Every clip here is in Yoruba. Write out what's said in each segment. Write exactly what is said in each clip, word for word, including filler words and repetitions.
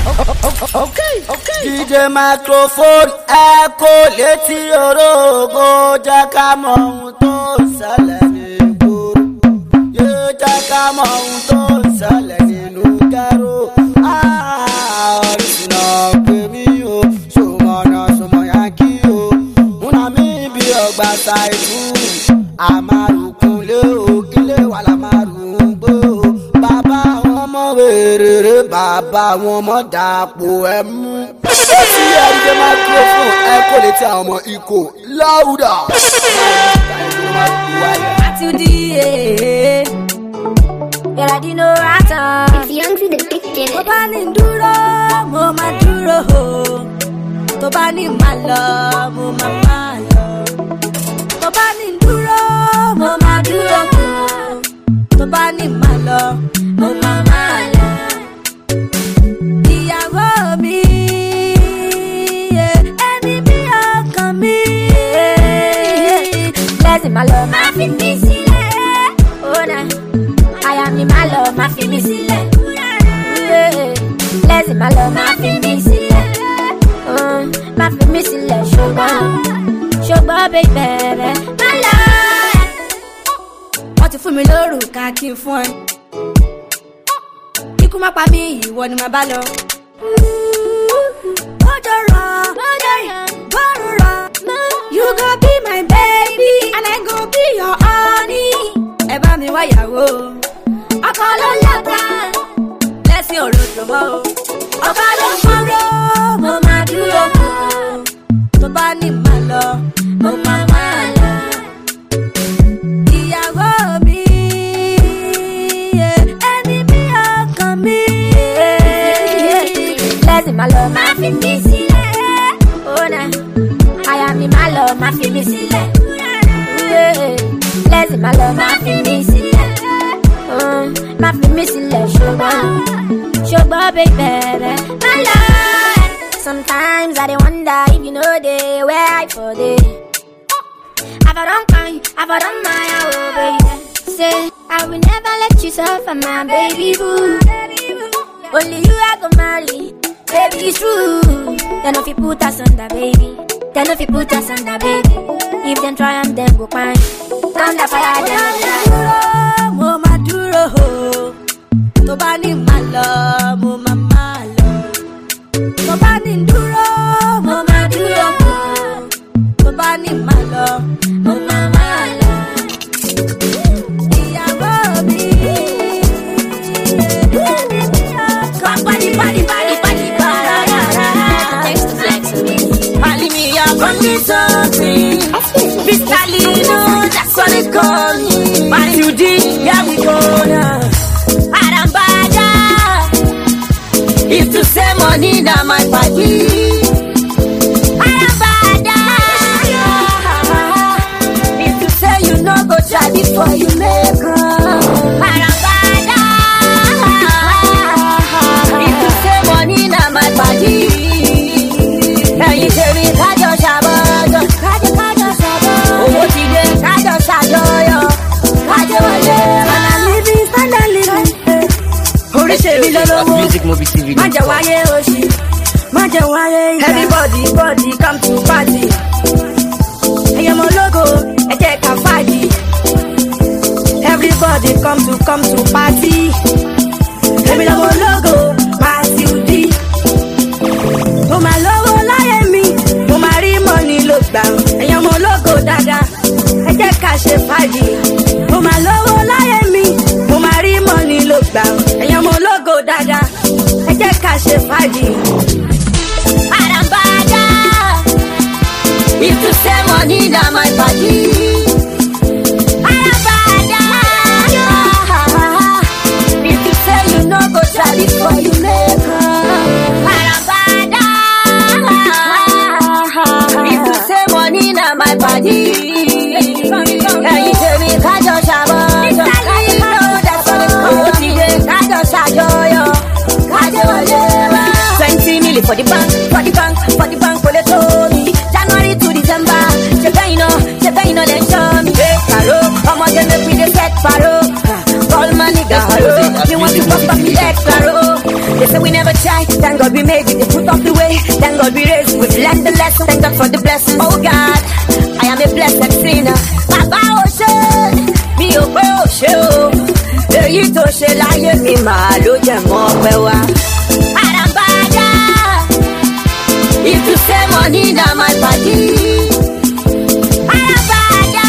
Okay, okay. D J microphone ẹ kò létí orogo jẹ́ ká mọ ohun tó ń ṣẹlẹ̀ ní ìgboro. Yé jẹ́ ká mọ ohun tó ń ṣẹlẹ̀ nínú kẹ́rù. Orísun náà pè mí o, ṣòmọ̀nà ṣòmọ̀yà kí o. Múná mi bí ọgbà ṣàìkú, àmàrùkúnlé o, ilé wa la máa rùn gbó o. Bàbá àwọn ọmọ wèrèrè, bàbá àwọn ọmọ dàpọ̀ ẹ̀ mú. Ó sì yẹ ẹ̀jẹ̀ microphone ẹ kò lè tí àwọn ọmọ ikọ̀ láwùdà. Àtúndì ẹ̀ yàrá no rata. It's young to the kitchen. Tó bá ní dúró, mo máa dúró. Tó bá ní máa lọ, mo máa máa lọ. Tó bá ní dúró, mo máa dúró. Tó bá ní máa lọ, mo máa máa lọ. Ìyàwó mi, ẹni bí ọkàn mi. Lẹ́sìn máa lọ, máa fi mí sílẹ̀. Ó náà. Aya mi máa lọ, máa fi mí sílẹ̀. Lẹ́sìn máa lọ, máa fi mí sílẹ̀. Máa fi mí sílẹ̀ ṣùgbọ́n ṣùgbọ́n bẹ́ẹ̀ máa lọ. Wọ́n ti fún mi lórúkà kí n fún ẹ. Ikú má pa mí, ìwọ ni màá bá lọ. Bọ́dọ̀ rọ̀, bọ́dọ̀ yàn, bọ́rù rọ̀. You go be my baby and I go be your honey. Ẹ bá mi wáyàwó. Ọkọ ló lọ́ta, lẹ́sìn òròjò mọ́ o. Ọkọ ló fọ́nrọ́, mo máa dúró. Tó bá ní máa lọ, mo máa máa lọ. Ìyàwó mi, ẹni bí ọkàn mi. Lẹ́sìn máa lọ, máa fi mí sílẹ̀. Ó náà, aya mi máa lọ, máa fi mí sílẹ̀. Lẹ́sìn máa lọ, máa fi mí sílẹ̀. Máa fi mí sílẹ̀ ṣùgbọ́n ṣùgbọ́n bẹ́ẹ̀ máa lọ. Sometimes I dey wonder if you know the where I for dey. I've done fine, I've done my oh baby. Say I will never let you suffer, my baby boo. Only you I go marry, baby it's true. Then if you put us under, baby. Then if you put us under, baby. If them try and them go fine. Thunder fire them down. Mo ma dúró, tó bá ní máa lọ, mo ma máa lọ. Tó bá ní dúró, mo ma dúró. Tó bá ní máa lọ, mo ma máa lọ. Ìyàwó mi, come party, party, party, party, party. Thanks to Flex. Pali me, I'm gonna something. Mister Lino, that's what they call me. Man, you did, yeah, we go now. Arambada, if to say money, now my party. Arambada, if to say you no go try before you make up. Arambada, if to say money, now my party. And you say me, Kajo Shabado, Kajo Kajo Shabado. Owó ti dé, Kajo Ṣàjọyọ̀, Kajo wọlé. And I'm living, stand and living. Oríṣiríṣi lọ́lọ́wọ́, má jẹ́ wáyé oṣù, má jẹ́ wáyé ìyá. Everybody, body, come to party. Ẹ̀yẹ́ mọ lógo, ẹ jẹ́ ká fàájì. Everybody come to come to party. Èmi lọ́mọ lógo, party òdì. Mo máa lówó láyé mi, mo máa rí mọ́ni ló gbà. Ẹ̀yẹ́ mọ lógo dáadáa, ẹ jẹ́ ká ṣe fàájì. Mo máa lówó láyé mi, mo máa rí mọ́ni ló gbà. Ẹ̀yẹ́ mọ lógo dáadáa, ẹ jẹ́ ká ṣe fàájì. Arambada, if you say money na my party. Arambada, if you say you no go try before you make up. Arambada, if you say money na my party. And you say me Kajo Ṣàbọ̀dọ̀, that's what it's called. Owó ti dé, Kajo Ṣàjọyọ̀, Kajo wọlé wá. Twenty million for the bank, for the bank, for the bank, for the Tony. January to December, ṣe bẹ́ẹ̀ iná, ṣe bẹ́ẹ̀ iná lẹ́ ń ṣọ́ mi. Ṣé pàrọ̀, ọmọdé make we dey set pàrọ̀. Call my nigga pàrọ̀, you want to pop up me like pàrọ̀. They say we never try, thank God we made it. They put up the way, thank God we raised. We've learned the lesson, thank God for the blessing. Oh God, I am a blessed sinner. Baba Osho, mi ò pé Osho. Èyí tó ṣe láyé mi máa ló jẹ́ mọ́ pẹ́ wá. Arambada, if you say money na my body. Arambada,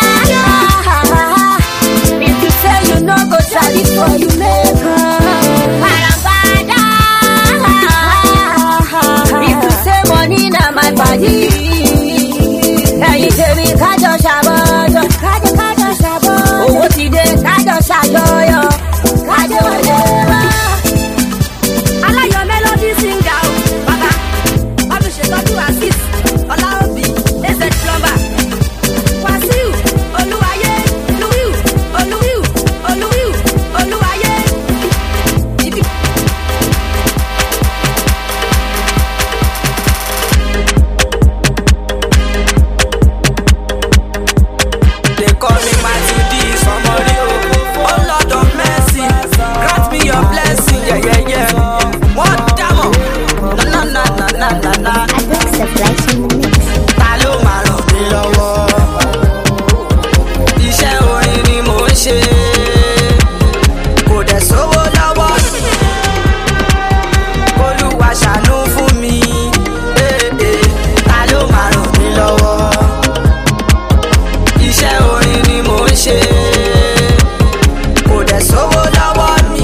if you say you no go try before you make am. Arambada, if you say money na my body. Ẹyin tèmi kájọ ṣàbọ̀jọ̀, kájọ kájọ ṣàbọ̀. Owó ti dé kájọ ṣàjọyọ̀, kájọ wọlé wá. Aláyọ̀ melody singer o, bàbá, ọdún ṣètọ́jú Azeez, Ọláòbí, Eze plumber, Wàsíù, Olúwayé, Olúwíù, Olúwíù, Olúwíù, Olúwayé. Ibi. They call me Mighty D, somebody, oh, oh Lord of mercy, grant me your blessing, yeah, yeah, yeah. What damo? Na na na na na na. I bring surprise in the mix. Ta ló máa ràn mí lọ́wọ́? Iṣẹ́ orin ni mò ń ṣe, kò dẹ̀ sówó lọ́wọ́ mi. Olúwa ṣàánú fún mi, eh, eh. Ta ló máa ràn mí lọ́wọ́? Iṣẹ́ orin ni mò ń ṣe, kò dẹ̀ sówó lọ́wọ́ mi.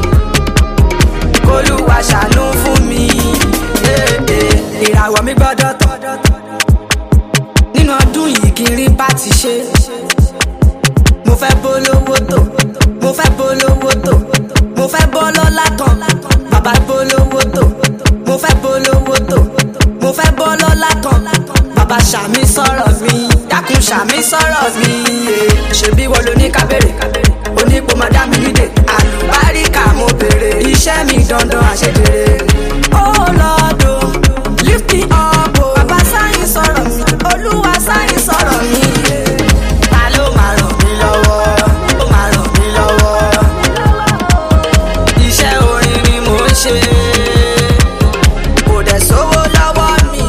Olúwa ṣàánú fún mi, eh, eh. Ìràwọ̀ mi gbọ́dọ̀ tọ̀ nínú ọdún yìí kí n rí bá ti ṣe. Mo fẹ́ bólówó tò, mo fẹ́ bólówó tò, mo fẹ́ bọ́ lọ́lá tán. Bàbá bólówó tò, mo fẹ́ bólówó tò, mo fẹ́ bọ́ lọ́lá tán. Bàbá ṣàmì sọ̀rọ̀ mi, dákun ṣàmì sọ̀rọ̀ mi. eh. Ṣebí wọ́n lo ní kábèrè, onípo máa dá mi nídè. Àlùbáríkà mo bèrè, iṣẹ́ mi dandan àṣedèrè. Oh Lord, oh, lift me up, oh. Bàbá sáyìn sọ̀rọ̀ mi, Olúwa sáyìn sọ̀rọ̀ mi. Ta ló máa ràn mí lọ́wọ́? Ó máa ràn mí lọ́wọ́. Iṣẹ́ orin ni mò ń ṣe, kò dẹ̀ sówó lọ́wọ́ mi.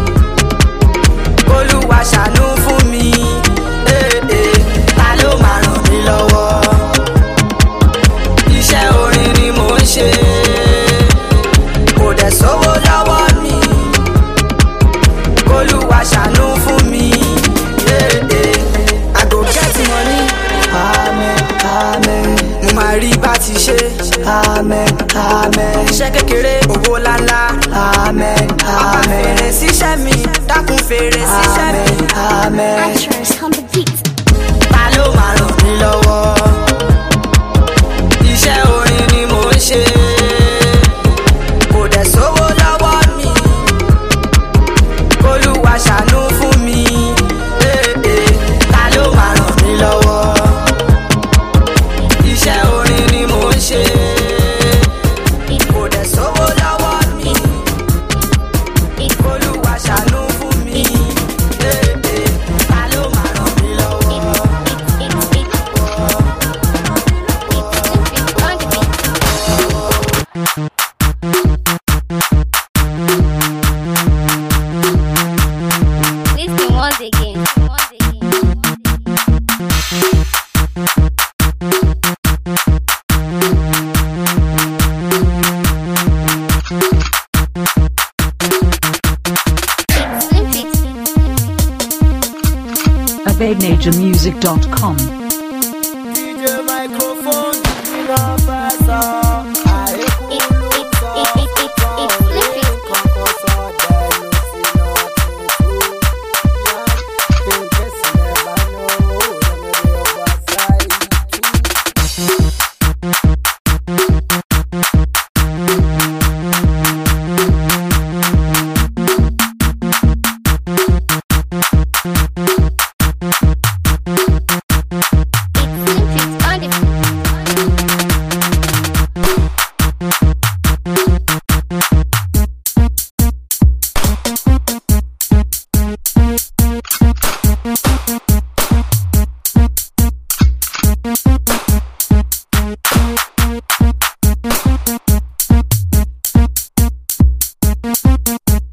Olúwa ṣàánú fún mi, eh, eh. Ta ló máa ràn mí lọ́wọ́? Iṣẹ́ orin ni mò ń ṣe, kò dẹ̀ sówó lọ́wọ́ mi. Olúwa ṣàánú fún mi, eh, eh. I go get money, amen, amen. Mo máa rí bá ti ṣe, amen, amen. Iṣẹ́ kékeré, owó ńláńlá, amen, amen. Fèrè síṣẹ́ mi, dákun fèrè síṣẹ́ mi, amen. Actress on the beat. Ta ló máa ràn mí lọ́wọ́? Iṣẹ́ orin ni mò ń ṣe, kò dẹ̀ sówó lọ́wọ́ mi. Olúwa ṣàánú fún mi, eh, eh. Ta ló máa ràn mí lọ́wọ́? Iṣẹ́ orin ni mò ń ṣe, kò dẹ̀ sówó lọ́wọ́ mi. Olúwa ṣàánú fún mi, eh, eh. Ta ló máa ràn mí lọ́wọ́? Listen once again. Once again. abednature music dot com. D J microphone, Professor. Thank you.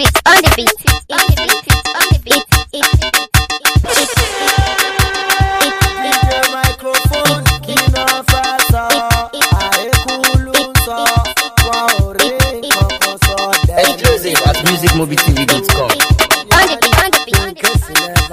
Tweets on the beat. On the beat. On the beat. Microphone, kina fasa, aekulusa, waore kokoso. Exclusive at music movie t v dot com. On the beat. On the beat. On the beat.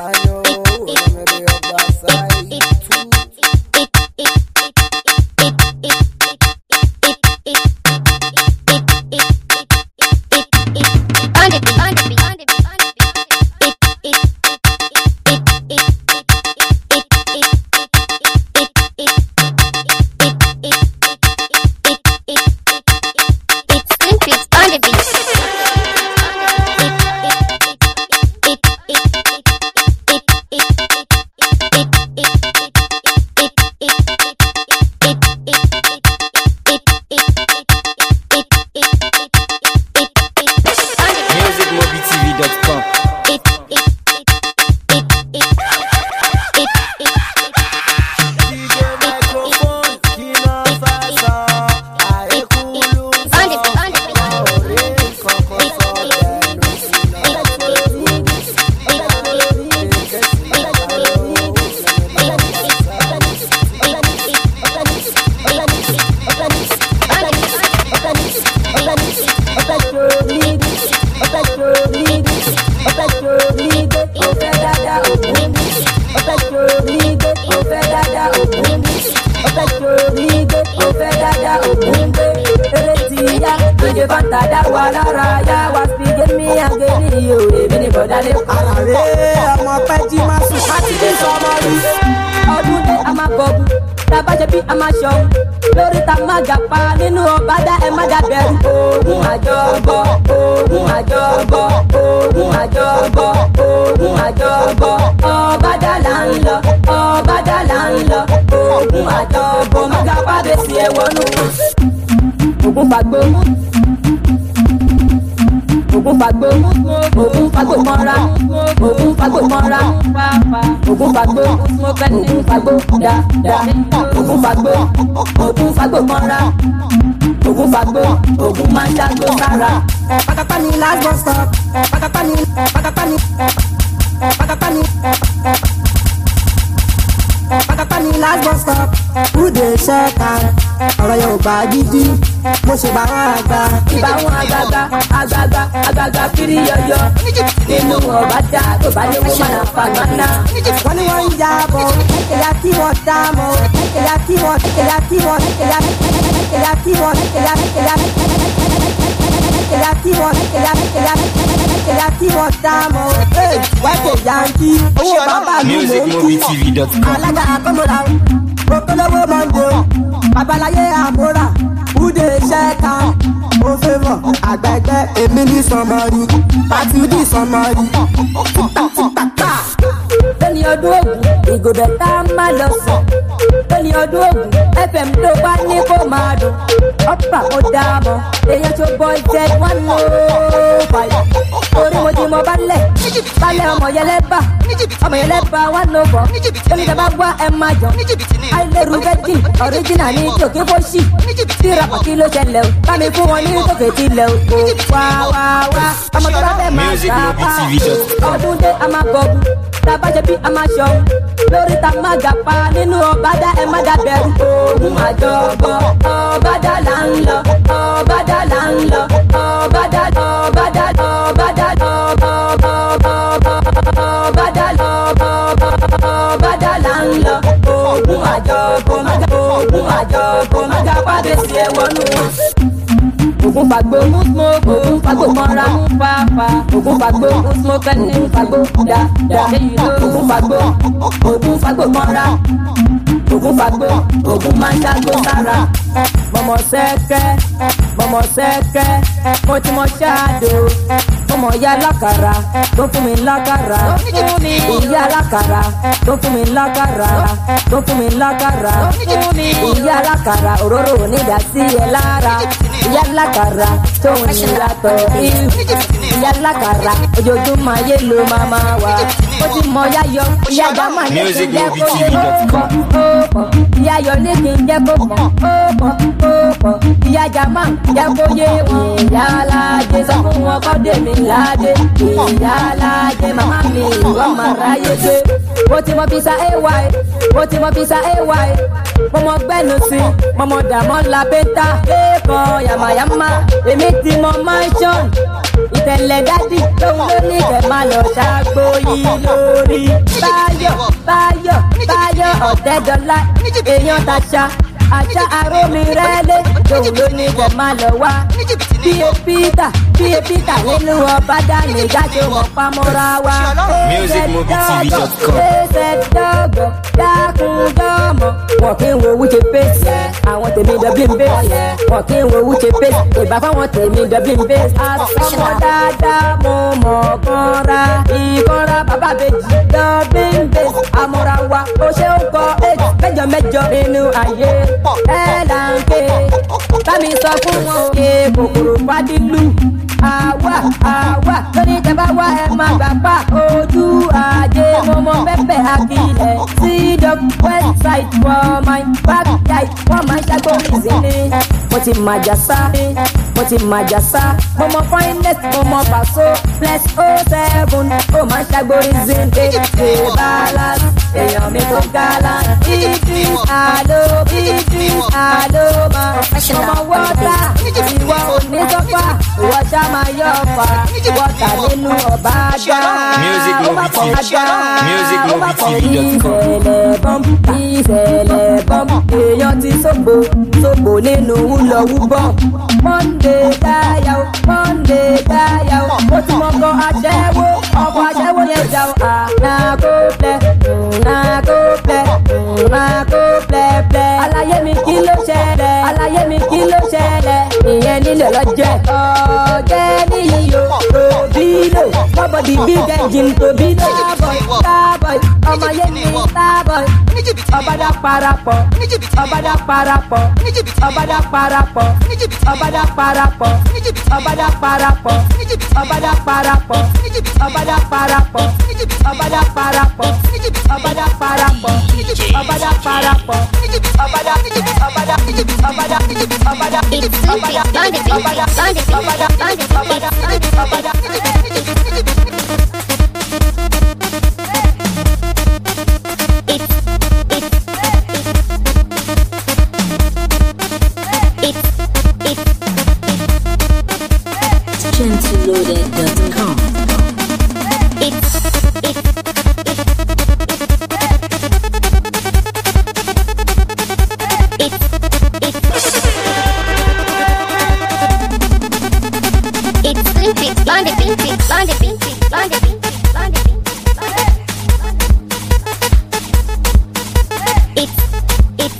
Gidi, mo ṣe bá wọn àgbà. Ìbá wọn àgbàgbà, àgbàgbà, àgbàgbà kiri yọyọ. Nínú ọ̀bá dá tó bá léwu máa fa gbọ́nà. Wọ́n ní wọ́n ń ya bọ̀, ẹ̀yà tí wọ́n dá mọ́, ẹ̀yà tí wọ́n, ẹ̀yà tí wọ́n, ẹ̀yà ẹ̀yà tí wọ́n, ẹ̀yà ẹ̀yà ẹ̀yà tí wọ́n, ẹ̀yà ẹ̀yà ẹ̀yà tí wọ́n dá mọ́. Wáìkè yankí, owó bàbá mi ló ń kú. Alága àkọ́mọ́ra, òkòlówó mọ́ndé, babaláyé àmúra. Ude ṣẹ́ka, ó fẹ́ mọ̀, àgbẹ̀gbẹ́ èmi ní sọmọrí, pàtí ní sọmọrí. Lẹ́ni ọdún ògùn, ìgòbẹ̀ tá a máa lọ sùn. Lẹ́ni ọdún ògùn, F M tó bá ní kó máa dùn. Ọ̀pá ó dá mọ́, èèyàn tó bọ́ jẹ́ one oh five. Orí mo ti mọ balẹ̀, balẹ̀ ọmọ yẹlẹ́bà, ọmọ yẹlẹ́bà one oh four. Lórí ìjọba wá ẹ máa jọ. Àìlérú virgin, original ní tòkí fóṣì. Tíra pàkí ló ṣẹlẹ̀ o, bá mi fún wọn ní tòkè tilẹ̀ o. Wá wá wá, ọmọ tó bá fẹ́ máa sábà. Ọdún dé a máa gọ̀gùn, tàbájẹ́ bí a máa ṣọ̀hún. Lórí ta máa gàpa nínú ọ̀bádá ẹ má dàbẹ̀rù. Oògùn àjọbọ̀, ọ̀bádá là ń lọ, ọ̀bádá là ń lọ, ọ̀bádá ọ̀bádá ọ̀bádá ọ̀bádá ọ̀bádá là ń lọ. Oògùn àjọbọ̀, oògùn àjọbọ̀, má gàpa dé sí ẹ̀wọ̀nù. Ogun fagbo, ogun fagbo mọ́ra, ogun fagbo, smoke ẹni fagbo, da da. Ogun fagbo, ogun fagbo mọ́ra, ogun fagbo, ogun máa ń dágbó sára. Mọ̀mọ́ sẹ́kẹ́, mọ̀mọ́ sẹ́kẹ́, mo ti mọ ṣáàdó. Mọ̀mọ́ ya lákàrà, tó fún mi lákàrà. Ìyá lákàrà, tó fún mi lákàrà. Tó fún mi lákàrà. Ìyá lákàrà, òróró onídàásí ẹ lára. Ìyá lákàrà, tó ń yàtọ̀ ìlú. Ìyá ìyá lákàrà ojoojúmọ́ ayé ló máa máa wà. Ó ti mọ yáyọ ìyá jàmá ní kí n jẹ́ kó yé ó pọ̀ ó pọ̀. Ìyá yọ ní kí n jẹ́ kó pọ̀ ó pọ̀ ó pọ̀. Ìyá jàmá jẹ́ kó yé wọn. Ìyá alájẹ sọ fún wọn kọ́ dèmi ládé. Ìyá alájẹ màmá mi ìwọ máa ráyè dé. Mo ti mọ fisa ay, mo ti mọ fisa ay. Mo mọ gbẹ́nu sí, mo mọ dàmọ́ la bẹ́tà. Lẹ́kọ̀ọ́ yàmàyàmá, èmi ti mọ mansion. Ìtẹ̀lẹ̀ dádì lóhun ló ní kẹ̀ máa lọ ṣàgbó yìí lórí. Báyọ̀ Báyọ̀ Báyọ̀ Ọ̀tẹ́dọ́lá, èèyàn tàṣà. Àṣà arómi rẹ́lẹ̀ lóhun ló ní kẹ̀ máa lọ wá. Bíye Pítà Bíye Pítà nínú ọba dání jáde wọn pamọ́ra wa. music movie t v dot com. Ẹsẹ̀ dọ́gọ̀ dákun dọ́mọ̀. Wọ́n kí n wo wúche pèsè. Àwọn tèmi dọ̀bí ń bèsè. Wọ́n kí n wo wúche pèsè. Ìbá fáwọn tèmi dọ̀bí ń bèsè. Àsọmọ dáadáa mo mọ̀ kọ́ra. Ìkọ́ra bàbá bèjì dọ̀bí ń bèsè. Àmọ́ra wa ó ṣe ń kọ èjì mẹ́jọ mẹ́jọ nínú ayé. Ẹ là ń ké. Bámi sọ fún wọn òkè kòkòrò fadílù. Àwa àwa lórí ìjọba wa ẹ máa gbà pa ojú ajé mọmọ pẹpẹ àkìlẹ sí dog website for my backyard wọn máa ń ṣàgbọ́nìsì ni. Mo ti màjà sá mo ti màjà sá mo mọ finest mo mọ pàṣọ plus oh seven ó máa ń ṣàgbọ́nìsì ni. ṣe balance èèyàn mi tó gala ìdí àlọ́ ìdí àlọ́ máa ọmọ wọ́tà ìwọ òní sọ́fà ìwọ ṣá máa yọ ọ̀fà wọ́tà nínú ọba dá. Music movie t v music movie t v dot com. ìṣẹ̀lẹ̀ bọ́m ìṣẹ̀lẹ̀ bọ́m èèyàn ti sógbó sógbó nínú wúlọ̀wúbọ̀. Monday dáyà ó Monday dáyà ó mo ti mọ ọkọ̀ aṣẹ́wó ọkọ̀ aṣẹ́wó yẹn jà ó. ànàkó plẹ̀ ànàkó plẹ̀ ànàkó plẹ̀ plẹ̀. Àlàyé mi kí ló ṣẹlẹ̀ àlàyé mi kí ló ṣẹlẹ̀ ìyẹn nílò lọ́jẹ́. ọ̀jẹ̀ níyì o tòbílò nobody big engine tòbílò. starboy starboy ọmọ yẹn ní starboy. ọbàdà parapọ̀ ọbàdà parapọ̀ ọbàdà parapọ̀ ọbàdà parapọ̀ ọbàdà parapọ̀ ọbàdà parapọ̀ ọbàdà parapọ̀ ọbàdà parapọ̀ ọbàdà parapọ̀ ọbàdà parapọ̀ ọbàdà ọbàdà ọbàdà ọbàdà It's Luffy, Bandit, Bandit, Bandit, Bandit, Bandit, Bandit, Bandit. Gentiloaded dot com. It's it's it's Luffy, Bandit, Bandit, Bandit, Bandit, Bandit, Bandit. It's it's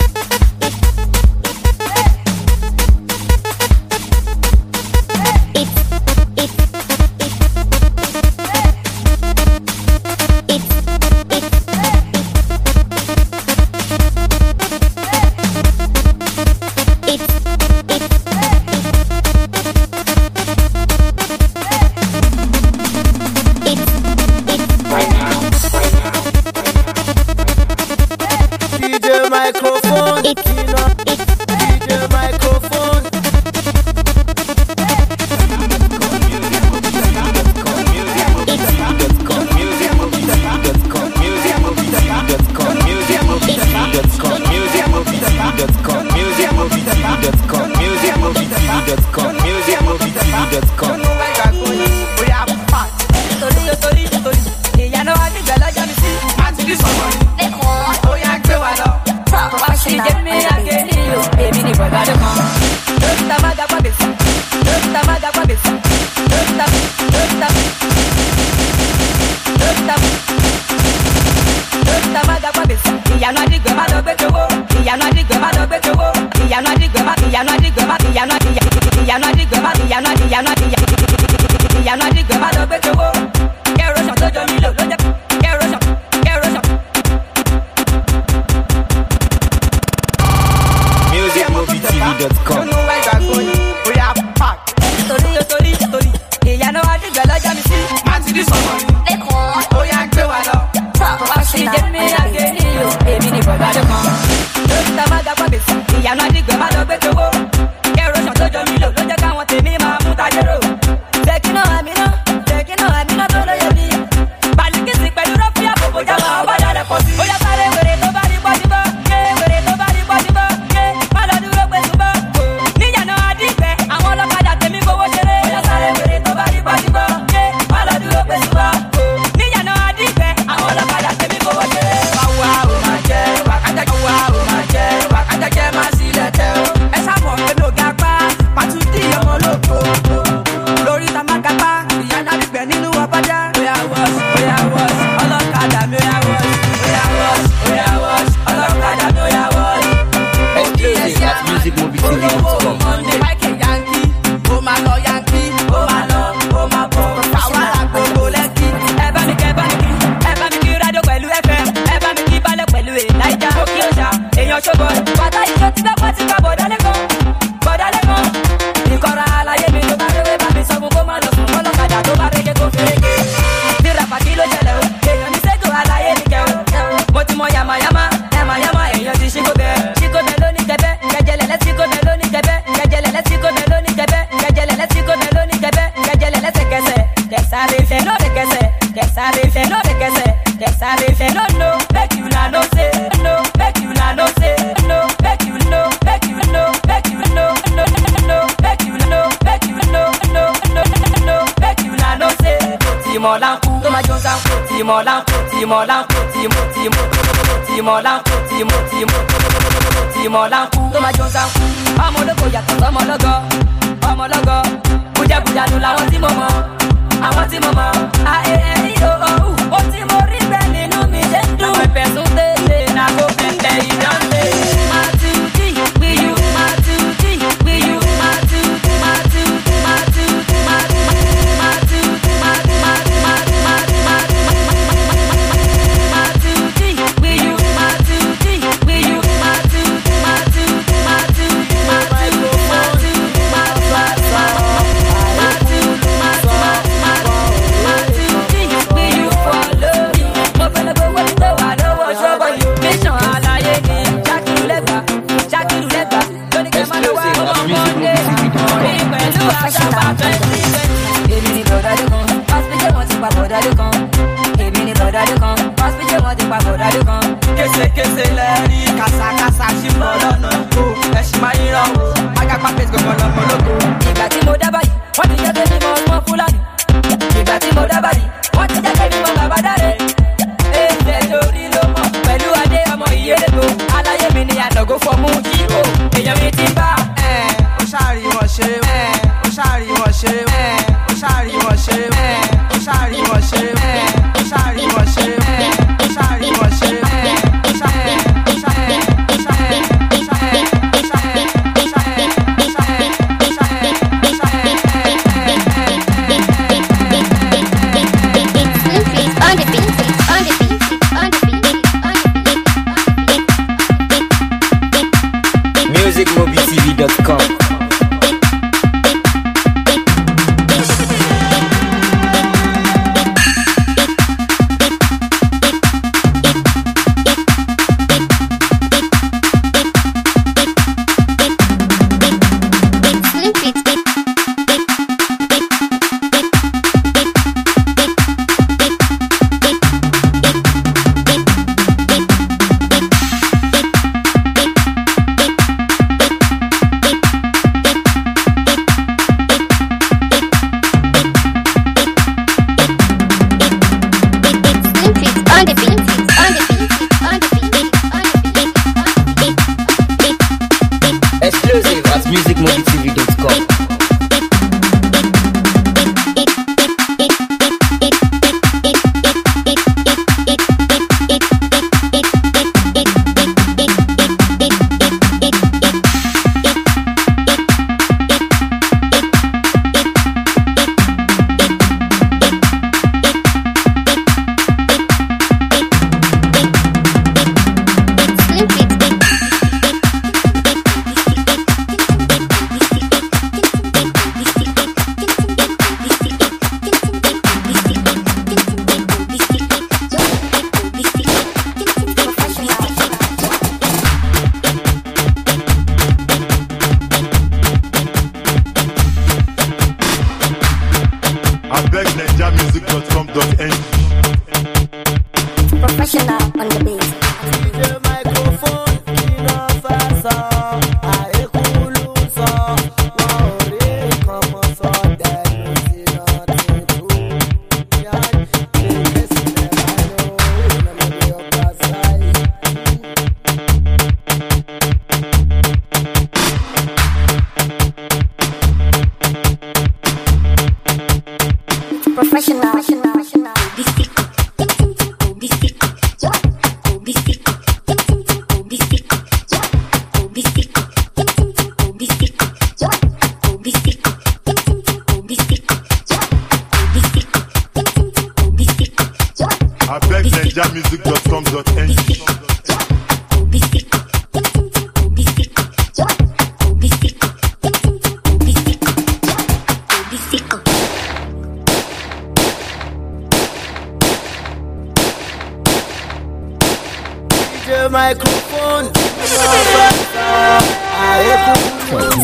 Microphone, It's- you know, it's D J microphone. Torí o torí torí ìyanu adigun lọ́jọ́ mi sí àti bí sọ̀rọ̀ ó yá gbé wa lọ. Wá sí Jẹ́mi Akeli o, èmi ni bọ̀dá ló kàn. Lóòótọ́ má dàgbà bèsì, lóòótọ́ má dàgbà bèsì, lóòótọ́ lóòótọ́ lóòótọ́ lóòótọ́ má dàgbà bèsì. Ìyanu adigun má lọ gbé jowó, ìyanu adigun má lọ gbé jowó, ìyanu adigun má ìyanu adigun má ìyanu adigun ìyanu adigun má ìyanu ìyanu ìyanu adigun má lọ gbé jowó. Kẹ́rọ sàn tó jọ mí lò ló jẹ́ kẹ́rọ sàn kẹ́rọ sàn. music movie t v dot com. Torí o torí torí ìyanu adigun lọ́jọ́. Àbíkí sọ̀rọ̀ ni. Ó yá gbé wa lọ. Oxygen mi àgẹ̀lì o, èmi ni bọ̀dá ló kàn. Lórí ta máa gbapá bèsì, ìyànà àdìgbẹ́ máa lọ gbé tówó. Kẹ́rọ ṣàn tó jọ mí lò ló jẹ́ káwọn tèmi máa mú tajẹ́rò. Tẹ̀kínà àmínà, tẹ̀kínà àmínà tó lóye bí. Bàlíkìsì pẹ̀lú rọ́fì àbòbò jáwọ́ ọba dára pọ̀ sí. Ó yá sáré wèrè tó bá rí pọ́júbọ́, yé wèrè tó bá rí pọ́júbọ́, yé má lọ dúró pé túbọ̀. Níyànà àdìgbẹ́, àwọn ọlọ́kadà tèmi gbowó ṣeré. Ó yá sáré wèrè tó bá rí pọ́júbọ́, yé má lọ dúró pé túbọ̀. Níyànà àdìgbẹ́, àwọn ọlọ́kadà tèmi gbowó ṣeré. Wàá ò máa jẹ́ wákàtí wàá ò máa jẹ́ wákàtí jẹ́ máa sílẹ̀ tẹ́ o. Ẹ sábọ̀ pẹ̀lú ọ̀gá pa pàtúntì ọmọ olóko. Lórí ta máa kápá ìyànà àdìgbẹ́ nínú ọbàjá. Oya wọ́s, oya wọ́s, ọlọ́kadà mi oya wọ́s. Oya wọ́s, oya wọ́s, ọlọ́kadà mi oya wọ́s. Exclusive at music movie T V dot com. Michael Yankee, ó máa lọ Yankee, ó máa lọ, ó máa bọ̀. Àwàrà gbogbo lẹ́kì. Ẹ bá mi kẹ́, ẹ bá mi kí, ẹ bá mi kí rádíò pẹ̀lú F M, ẹ bá mi kí balẹ̀ pẹ̀lú Èláìjà. Òkè ọjà, èèyàn ṣọ́bọ̀, bàtà ìjọ ti dọ́gba ti ká bọ̀dá lẹ́kọ̀ọ́, bọ̀dá lẹ́kọ̀ọ́. Ìkọ̀rọ̀ àlàyé mi ló bá rẹ́wé bá mi sọ fún kó má lọ sùn ọlọ́kadà tó bá rẹ́gẹ́ kó fèrèké. Bí ràpàkì ló jẹlẹ̀ o, èèyàn ní sẹ́tò àlàyé mi kẹ́ o. Mo ti mọ yamayama, yamayama èèyàn ti ṣíkó bẹ́ẹ̀. Ṣíkó bẹ́ẹ̀ lóní kẹbẹ́, kẹjẹlẹ̀ lẹ́síkó bẹ́ẹ̀ lóní kẹbẹ́, kẹjẹlẹ̀ lẹ́síkó bẹ́ẹ̀ lóní kẹbẹ́, kẹjẹlẹ̀ lẹ́síkó bẹ́ẹ̀ lóní kẹbẹ́, kẹjẹlẹ̀ lẹ́sẹ̀kẹsẹ̀. Kẹsàrè ìfẹ́ ló de kẹsẹ̀, kẹsàrè ìfẹ́ ló de kẹsẹ̀, kẹsàrè ìfẹ́ ló no, make you na no say, no, make you na no say, no, make you no, make you no, make you no, no, no, make you no, make you no, no, no, no, make you na no say. Tìmọ̀ láńkù tó máa jó sáńkù, tìmọ̀ láńkù, tìmọ̀ láńkù, tìmọ̀ tìmọ̀, tìmọ̀ láńkù, tìmọ̀ tìmọ̀, tìmọ̀ láńkù tó máa jó sáńkù. Ọmọ olóko yàtọ̀ sọ́mọ lọ́gọ́, ọmọ lọ́gọ́, bùjẹ́bùjà ló làwọn tí mo mọ̀. Àwọn tí mo mọ̀, a ẹ ẹ ní o o u, ó tí mo rí bẹ́ẹ̀ nínú mi ṣe ń dùn. Pẹ̀pẹ̀ tún tẹ̀lé na kó pẹ̀pẹ̀ ìdánlé. Màtúndì wíyú, màtúndì wíyú, màtúndì, màtúndì, màtúndì, màtúndì, màtúndì, màtúndì wíyú, màtúndì wíyú, màtúndì, màtúndì, màtúndì, màtúndì, èmi ni bọ̀dá ló kan, hospital wọn ti pa bọ̀dá ló kan. Èmi ni bọ̀dá ló kan, hospital wọn ti pa bọ̀dá ló kan. Késekése lẹ́rí kàṣàkàṣà ṣì ń bọ̀ lọ́nà o. Ẹ̀sìn máa yíran o, agápá pèsè gbọ̀ngàn lọ́mọ lóko. Ìgbà tí mo dá báyìí, wọ́n ti jẹ́ kébí mọ ọgbọ́n Fúlàní. Ìgbà tí mo dá báyìí, wọ́n ti jẹ́ kébí mọ bàbá dáre. Èèyàn lórí ló mọ̀ pẹ̀lú adé ọmọ ìyẹ́lẹ́gbò. Aláyé mi ni àdàgó fọmú yí o. Èèyàn mi ti bá. Ó ṣàrí wọn ṣe, ó ṣàrí wọn ṣe, ó ṣàrí wọn ṣe, ó ṣàrí wọn ṣe, ó ṣàrí wọn ṣe, ó ṣàrí wọn ṣe, ó ṣàrí, ó ṣàrí, ó ṣàrí, ó ṣàrí, ó ṣàrí, ó ṣàrí, ó ṣàrí, ó ṣàrí, ó ṣàrí. Exclusive on the beat, on the beat, on the beat, on the beat. music movie T V dot com. niger music dot com dot n g. Professional on the beat. The microphone, kino fasa, aye kulu so, wore komo so, there is nothing to yan. Yes, never know, never be up aside. Professional, professional, bistic, bistic, bistic, bistic, bistic, I beg niger music dot com dot n g. The microphone, kino fasa, aye kulu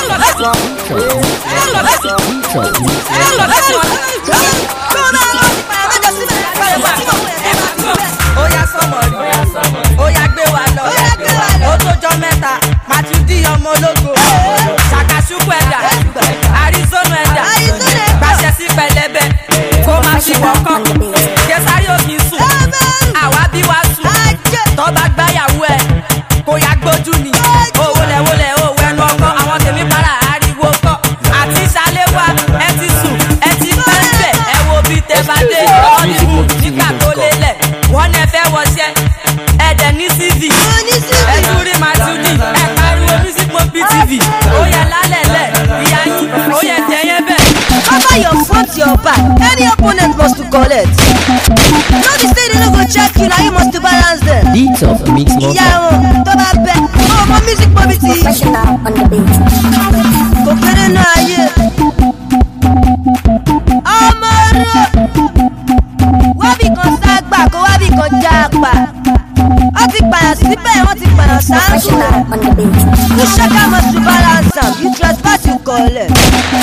Oya sọmọrí, oya gbé wa lọ, ó tójọ́ mẹ́ta, màá tún di ọmọ ológo. Ṣàkàṣùkú ẹ̀dá, Arizona ẹ̀dá, gbàṣẹ sí pẹlẹbẹ, kó má ṣì wọ́kọ̀. Kẹsàrí òkì sùn, àwa bí wá sùn, tọ́ba gbáyàwó ẹ̀, kò yá gbójú ni. Owólẹ̀wólẹ̀ òwò ẹnu ọkọ, àwọn tèmi para ariwo kọ́. Àti ṣàléwá, ẹ ti sùn, ẹ ti pẹ́ńpẹ́, ẹ wo bí tẹ bá dé. Ọ́nìbù nígbà tó lélẹ̀, wọ́n ní ẹ fẹ́ wọṣẹ́, ẹ dẹ̀ ní C V. Ẹ tún rí Màtúndì, ẹ pariwo Music Mobile T V. Ó yẹ lálẹ́lẹ̀, ìyá yín, ó yẹ tẹ̀yẹ bẹ́ẹ̀. Cover your front, your back. Any opponent must to collect. No, the state no go check you, now you must to balance them. Beats of Mix Mobile. Yeah, oh, to that bet. Oh, my Music Mobile T V. Professional on the beat. Go get it now, yeah. Amaro. Wabi kan sagba, ko wabi kan jagba. Wọ́n ti pààyàn síbẹ̀, wọ́n ti pààyàn sáńsù. Professional on the beat. The sugar must to balance am. You trespass, you collect.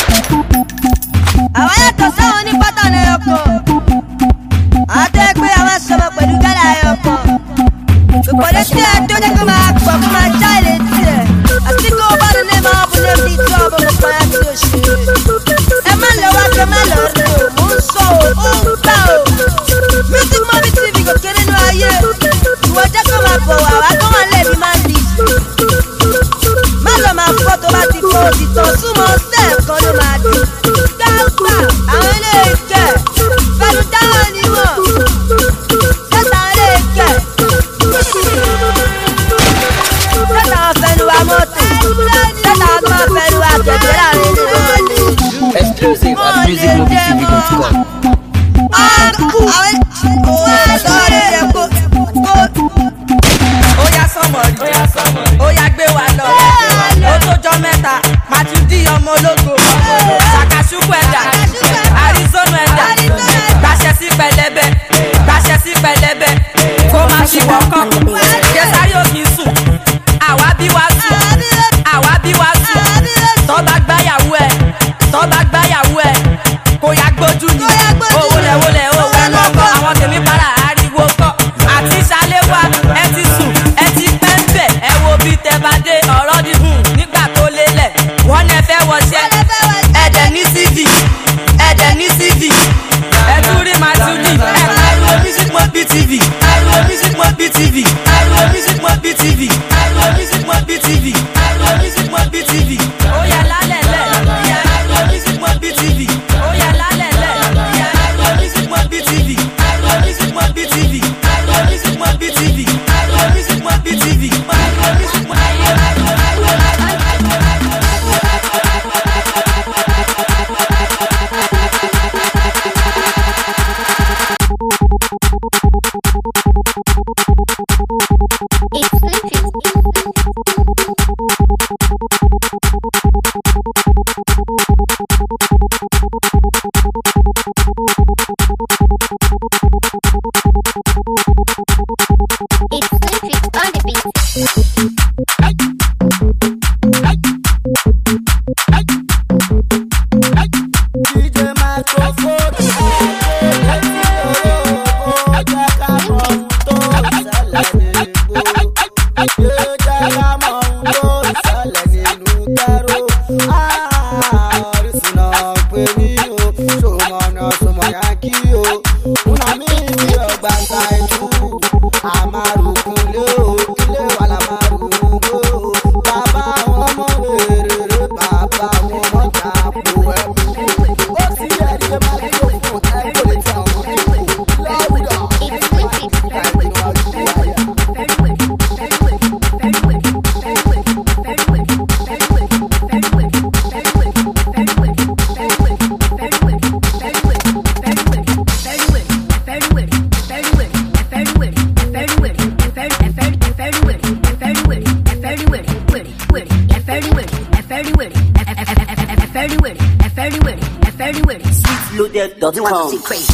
Àwọn yàtọ̀ sáwọn ní pátánù ẹ̀yọ̀kan. Àtẹ́ pé àwọn sọmọ pẹ̀lú gálà ẹ̀yọ̀kan. Ìpàdé tí ẹ tó ní kó máa pọ̀ kó máa já ilé tiẹ̀. Àti kó o bá lè máa bú lé ní tí ọ̀bọ̀ mo pààyà tí o ṣe. Ẹ má lọ wá kí ẹ má lọ rí o. Mo ń sọ o, ó ń gbà o. Music Mobile T V kò kéré nínú ayé. Ìwọ jẹ́ kó máa bọ̀ wá wá kó wọn lè ní máa ń bì. Má lọ máa fọ́ tó bá ti fọ́ òtítọ́ súnmọ́ sẹ́ẹ̀ kan ló máa dùn. Gbàgbà àwọn ilé ìkẹ́ fẹ́nu dáhùn níwọ̀n. Sẹ́ta ilé ìkẹ́. Sẹ́ta wọn fẹ́nu wa mọ́tò. Sẹ́ta wọn gbọ́n fẹ́nu wa kẹ̀kẹ́ láàrin ilé wọn ni. Exclusive at music mobile t v dot com. Ọ̀nkú àwọn òwe sọ̀rọ̀ yẹ kó kó. Oya sọmọrí, oya gbé wa lọ, ó tójọ́ mẹ́ta, màá tún di ọmọ ológo. Ṣàkàṣùkú ẹ̀dá, Arizona ẹ̀dá, gbàṣẹ sí pẹlẹbẹ, gbàṣẹ sí pẹlẹbẹ, kó má ṣì wọ́kọ̀. Kẹsàrí òkì sùn, àwa bí wá sùn, àwa bí wá sùn, tọ́ba gbáyàwó ẹ̀, tọ́ba gbáyàwó ẹ̀, kò yá gbójú ni. Owólẹ̀wólẹ̀ òwò ẹnu ọkọ, àwọn tèmi para ariwo kọ́. Àti ṣàléwá, ẹ ti sùn, ẹ ti pẹ́ńpẹ́, ẹ wo bí tẹ bá dé. Ọ̀rọ̀ dìbùn nígbà tó lélẹ̀, wọ́n ní ẹ fẹ́ wọṣẹ́, ẹ dẹ̀ ní C V. na sumo yaki o. Una mi bi ogba saitu. Amaru kunle o, ile wala maru go. Baba ọmọ rere, baba ọmọ japo ẹmu. O ti yẹ di ma le yo fun ẹ ko le ta o. Lawuda. Loaded dot com. You want to see crazy?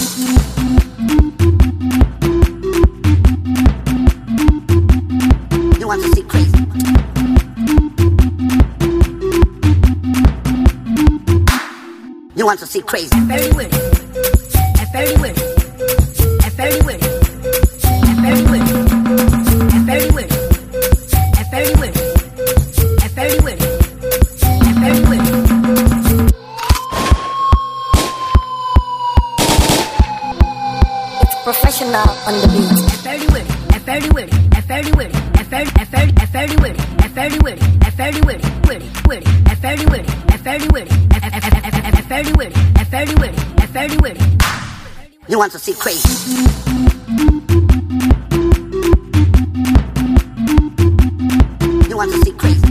You want to see crazy? You want to see crazy? Very win. Very win. Very win. Very win. Very win. Very win. Very win. Very win. Professional on the beat. Very win, very win, very win, very very very win, very win, very win, win, win, very win, very win, very win, very win, very win. You want to see crazy? You want to see crazy?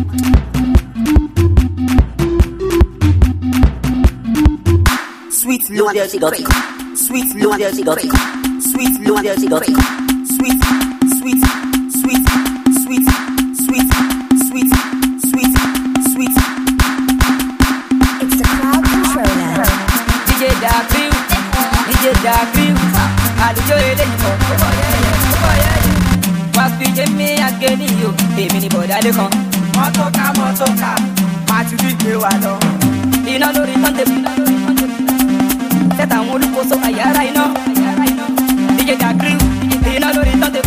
Sweet loaded dot com. Sweet loaded dot com. Sweet loaded dot com. Sweet, sweet, sweet, sweet, sweet, sweet, sweet, sweet. It's the crowd controller. D J Dakril, D J Dakril, àlùjọ eléyìí kan, ó bọ̀ yẹ́yẹ́, ó bọ̀ yẹ́yẹ́. Wá fi jẹ́ mi àgẹ́ni yìí o, èmi ni bọ̀dá lé kan. Mọ́tò ká mọ́tò ká, má ti rí ìgbé wa lọ. Iná lórí tọ́ntẹ̀bù, tẹ́tà àwọn olùkóso àyàrá iná. D J Dakril, iná lórí tọ́ntẹ̀bù.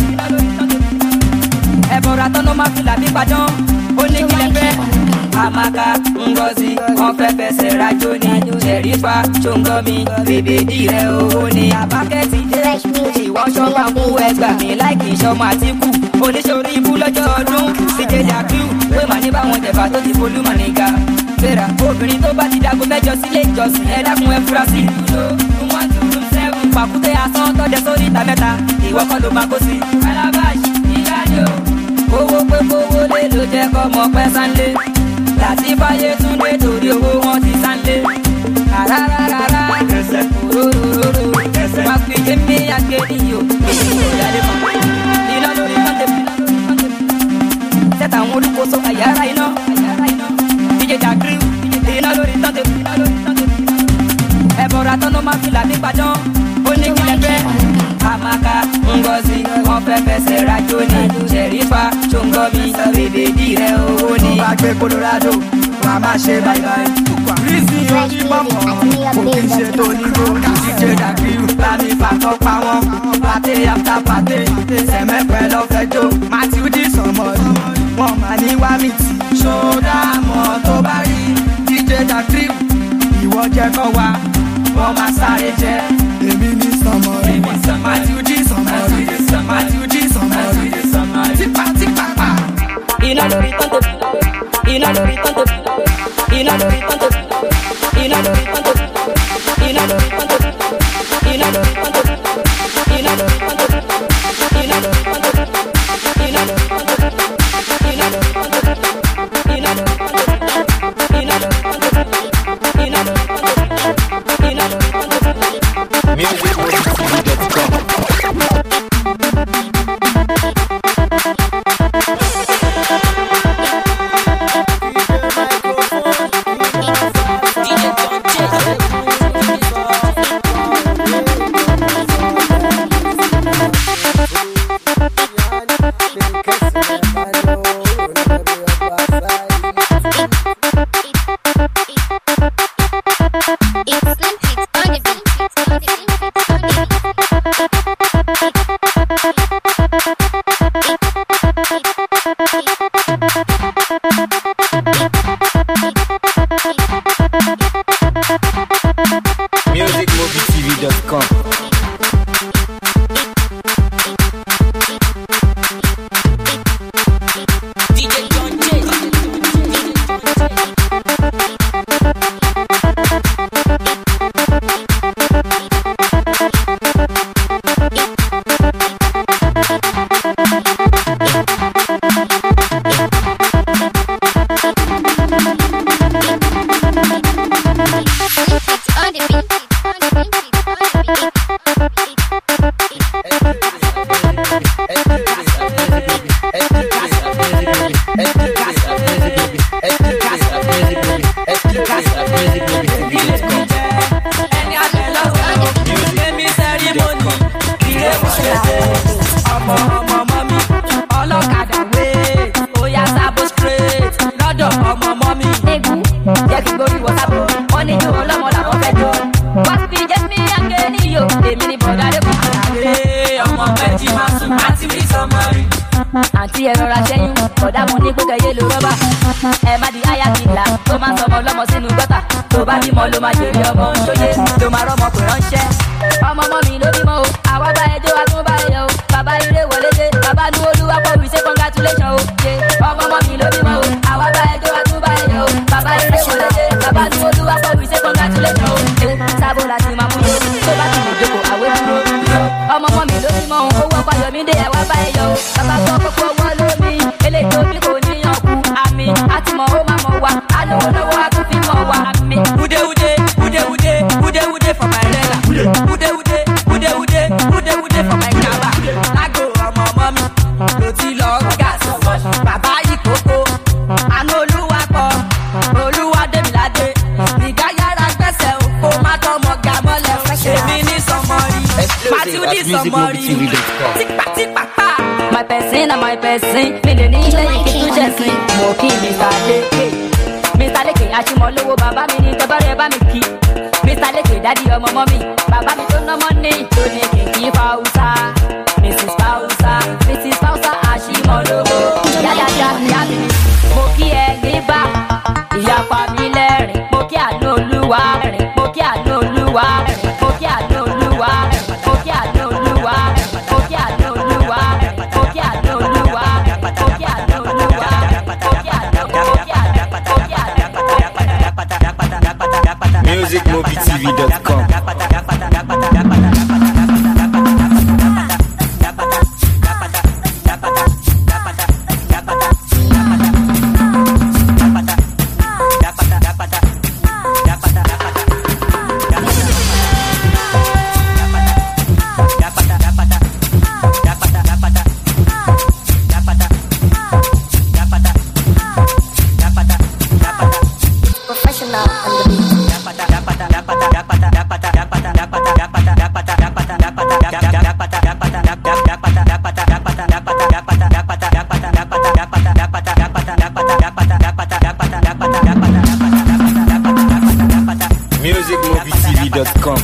Ẹ̀bọ̀rọ̀ àtọ́nà máa fi làbí padàn, ó ní kílẹ̀ fẹ́. Amaka, Ngozi, wọ́n fẹ́ fẹsẹ̀ rajó ni. Ṣẹ̀rífà, Ṣóńgọ́mi, bèbè dìrẹ̀ owó ni. Àbákẹ́tì dé, ìwọ ṣọ́mà fún ẹgbà mi láìkì ṣọ́mà Àtíkù. Oníṣòrí ibú lọ́jọ́ ọdún, D J Dakril, pé màá ní báwọn jẹ̀bà tó ti folú mà níga. Fẹ́ra, obìnrin tó bá ti dago mẹ́jọ sílé ìjọsìn, ẹ dákun ẹ fura sí. One two two seven, pàkúté asán tọ́jẹ́ sórí ìta mẹ́ta, ìwọ kọ́ ló máa kó sí. Calabash, ìdájọ́, owó pé kówó lé ló jẹ́ kọ́ mọ pẹ́ sánlé. Láti fáyé túnde torí owó wọn ti sánlé. Àràràràrà òróróróró wá fi jẹ́ mi àgbèrè yìí o. Ìyáálé kan iná lórí tọ́ntẹ̀bù. Tẹ́tà àwọn olùkóso àyàrá iná. D J Dakril iná lórí tọ́ntẹ̀bù. Ẹ̀bọ̀rọ̀ àtọ́nà máa fi làbí padàn, ó ní kílẹ̀ fẹ́. Amaka, Ngozi, wọ́n fẹ́ fẹsẹ̀ rajó ni. Ṣẹ̀rífà, Ṣóńgọ́mi, bèbè dìrẹ̀ owó ni. Tó bá gbé Colorado, wọ́n á máa ṣe báyìí. Rísí orí mọ́mọ́, kò kí n ṣe tó nígbó. D J Dakril, láti fàtọ́ pa wọ́n. Pàté afta pàté, sẹ̀mẹ́pẹ́ lọ́fẹ̀jọ́. Matthew D sọ̀mọ́lù, wọ́n máa ní wá mi tì. Ṣódà mọ́ tó bá rí D J Dakril, ìwọ jẹ́ kọ́ wa, wọ́n máa sáré jẹ́. Èmi ní sọmọrí, Matthew D sọmọrí, Matthew D sọmọrí, tipa tipa pa. Iná lórí tọ́ntẹ̀bù, iná lórí tọ́ntẹ̀bù, iná lórí tọ́ntẹ̀bù, iná lórí tọ́ntẹ̀bù, iná lórí tọ́ntẹ̀bù, iná lórí tọ́ntẹ̀bù, iná lórí tọ́ntẹ̀bù, iná lórí tọ́ntẹ̀bù, iná lórí tọ́ntẹ̀bù, iná lórí tọ́ntẹ̀bù, iná lórí tọ́ntẹ̀bù, iná lórí tọ́ntẹ̀bù, iná lórí tọ́ntẹ̀bù, iná lórí tọ́ntẹ̀bù. music dot com. It's Slim Pics on the beat. v dot com. Àǹtí ẹ rọra ṣẹ́yìn, bọ̀dá mo ní pé kẹyẹ lo rọ́bà. Ẹ má di aya kìlà tó máa ń sọmọ lọ́mọ sínú gọ́tà. Tó bá bímọ ló máa jèrè ọmọ ṣóyè ló máa rọ́mọ pè ránṣẹ́. Ọmọ ọmọ mi ló bímọ o, àwa bá ẹjọ́ wa tún bá ẹyọ o. Bàbá ire wọlé dé, bàbá nu olúwa pọ̀ wí ṣe congratulation o. Ọmọ ọmọ mi ló bímọ o, àwa bá ẹjọ́ wa tún bá ẹyọ o. Bàbá ire wọlé dé, bàbá nu olúwa pọ̀ wí ṣe congratulation o. Sábò láti máa mú yé, tó bá ti lè jókòó àwé dúró. Ọmọ ọmọ mi ló bímọ o, owó ọkọ̀ Ayọ̀mídé ẹ̀ wá bá ẹyọ o. Bàbá sọ kókó owó lómi, eléyìí tó bí kò níyàn kú. Àmì àtìmọ̀ ó máa mọ̀ wá, alówó lọ́wọ́ á tún fi mọ̀ wá. Àmì. Ude ude, ude ude, ude ude for my rela. Ude ude, ude ude, ude ude for my kaba. Lágò ọmọ ọmọ mi, ló ti lọ gà sọ̀rọ̀. Bàbá yìí kókó, àánú olúwa pọ̀, olúwa dèmíládé. Ìgbà yára gbẹ̀sẹ̀ o, kó má tọmọ gà mọ́lẹ̀. Èmi ní sọmọrí, pàtí ní sọmọrí. Tipátipápá. My person and my person, mi lè ní ilé yìí kí tún ṣe sin. Mo kí Mister Leke, Mister Leke àṣìmọ̀ lówó bàbá mi ní tẹ́bárẹ̀ bá mi kí. Mister Leke dádì ọmọ ọmọ mi, bàbá mi tó nọ́mọ́ ní tó ní kìkì Fausa. Missus Fausa, Missus Fausa àṣìmọ̀ lówó. Yáyáyá ìyá mi, mo kí ẹ níbà, ìyá pa mi lẹ́rìn. Mo kí àánú olúwa rìn, mo kí àánú olúwa rìn, mo kí àánú olúwa rìn, mo kí àánú olúwa rìn, mo kí àánú olúwa rìn, mo kí àánú olúwa rìn, mo kí àánú olúwa rìn, mo kí àánú, mo kí àánú, mo kí àánú. music mobi t v dot com. music mobi t v dot com.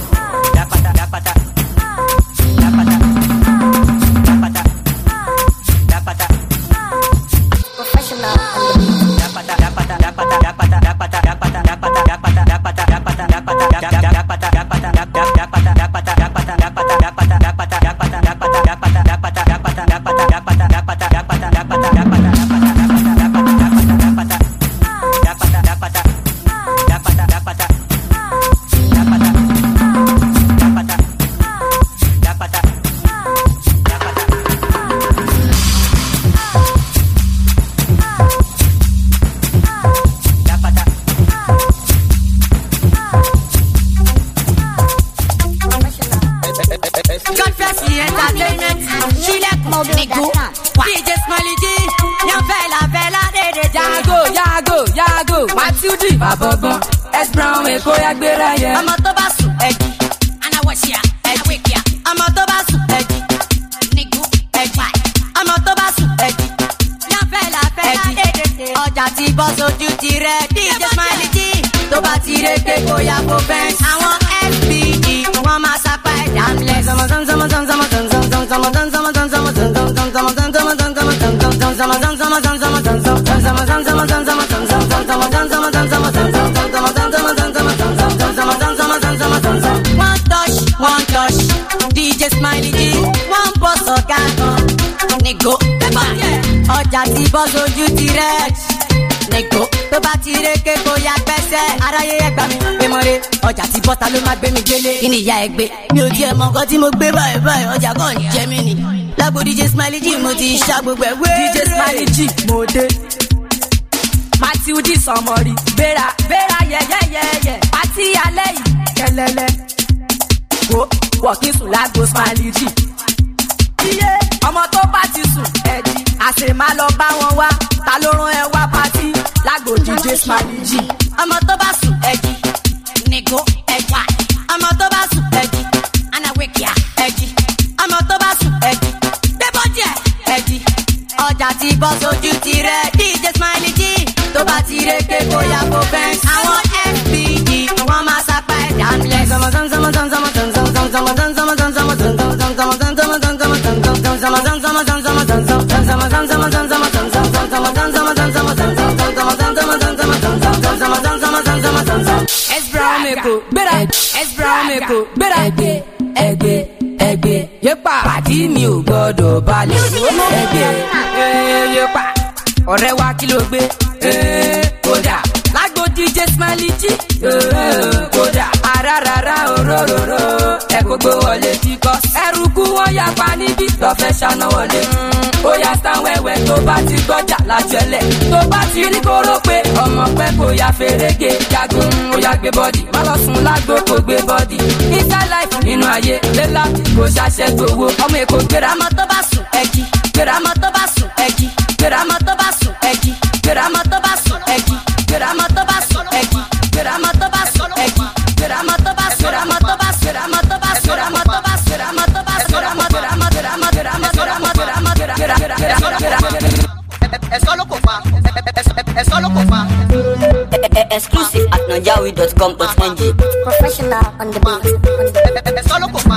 Matildi Babọ̀gbọ́n S Brown Èkó ya gbéra yẹ. Ọmọ tó bá sùn ẹ̀jì, anáwọ̀ṣíà ẹ̀jì. Ọmọ tó bá sùn ẹ̀jì, nígú ẹ̀jì. Ọmọ tó bá sùn ẹ̀jì, yánfẹ́ làfẹ́ ládédédé. Ọjà ti bọ́ sójú ti rẹ̀ D J Smiley G. Tó bá ti ré ké kó ya kó fẹ́ǹsì. Àwọn F B G wọ́n máa sapá ẹ̀dá ńlẹ̀. One touch, one ọjà tí bọ́ sójú ti rẹ̀ nìkó tó bá ti rékè kó ya gbẹ́sẹ̀ aráyé ẹgbà mi pé mọ́re ọjà tí bọ́ta ló máa gbé mi délé kí ni ìyá ẹ gbé mi ò tiẹ̀ mọ nǹkan tí mo gbé báyìí báyìí ọjà kan ní jẹ́ mi ni lágbo D J Smiley G mo ti ṣá gbogbo ẹ̀ wé D J Smiley G mo dé. Matthew D sọmọrí gbéra gbéra yẹyẹyẹyẹ àti alẹ́ yìí kẹlẹ́lẹ́ wo wọ̀kí sùn lágbo Smiley G. iye ọmọ tó bá ti sùn ẹ̀dí àṣẹ máa lọ bá wọn wá ta ló rán ẹ wá pátí lágbo D J Smiley G. ọmọ tó bá sùn ẹ̀dí nìgò ẹ̀dí ọmọ tó bá sùn ẹ̀dí anawekia ẹ̀dí ọmọ tó bá sùn ẹ̀dí débọ̀jẹ̀ ẹ̀dí ọjà tí bọ́ sójú ti rẹ̀ D J Smiley G. tó bá ti rékè kó ya kó fẹ́ àwọn F B G wọ́n máa sápá ẹ̀ dánilẹ̀. ẹgbẹ́ ẹgbẹ́ ẹgbẹ́ yépa pàdí mi ò gbọ́dọ̀ balẹ̀ ẹgbẹ́ yépa ọ̀rẹ́ wa kí ló gbé kódà lágbo D J Smiley G kódà arárara òróróró ẹ kò gbé wọlé kíkọ́ ẹrù kú wọ́n yapa níbí lọ́fẹ́ ṣáná wọlé ó yá sàn wẹ́wẹ́ tó bá ti gbọ́jà lájọlẹ̀ tó bá ti rí kóró pé ọmọ pẹ́ kò yá fèrègé jago ó yá gbé bọ́dì má lọ sùn lágbo kò gbé bọ́dì inside life nínú ayé lélá kò ṣàṣẹ gbowó ọmọ èkó gbéra mọ́ tó bá sùn ẹ̀kí gbéra mọ́ tó bá sùn ẹ̀kí gbéra mọ́ tó bá sùn ẹ̀kí gbéra mọ́ tó bá sùn ẹ̀kí gbéra mọ́ tó bá sùn ẹ̀kí gbéra mọ́ tó bá sùn ẹ̀kí gbéra mọ́ tó bá sùn gbéra mọ́ tó bá sùn gbéra mọ́ tó bá sùn gbéra mọ́ tó bá sùn gbéra mọ́ tó bá sùn gbéra mọ́ gbéra mọ́ gbéra mọ́ gbéra mọ́ gbéra mọ́ gbéra mọ́ gbéra gbéra gbéra gbéra gbéra. Ẹ̀sọ́ ló kò fa ẹ̀sọ́ ló kò fa. Exclusive at najawi dot com dot n g. Professional on the beat. Ẹ̀sọ́ ló kò fa.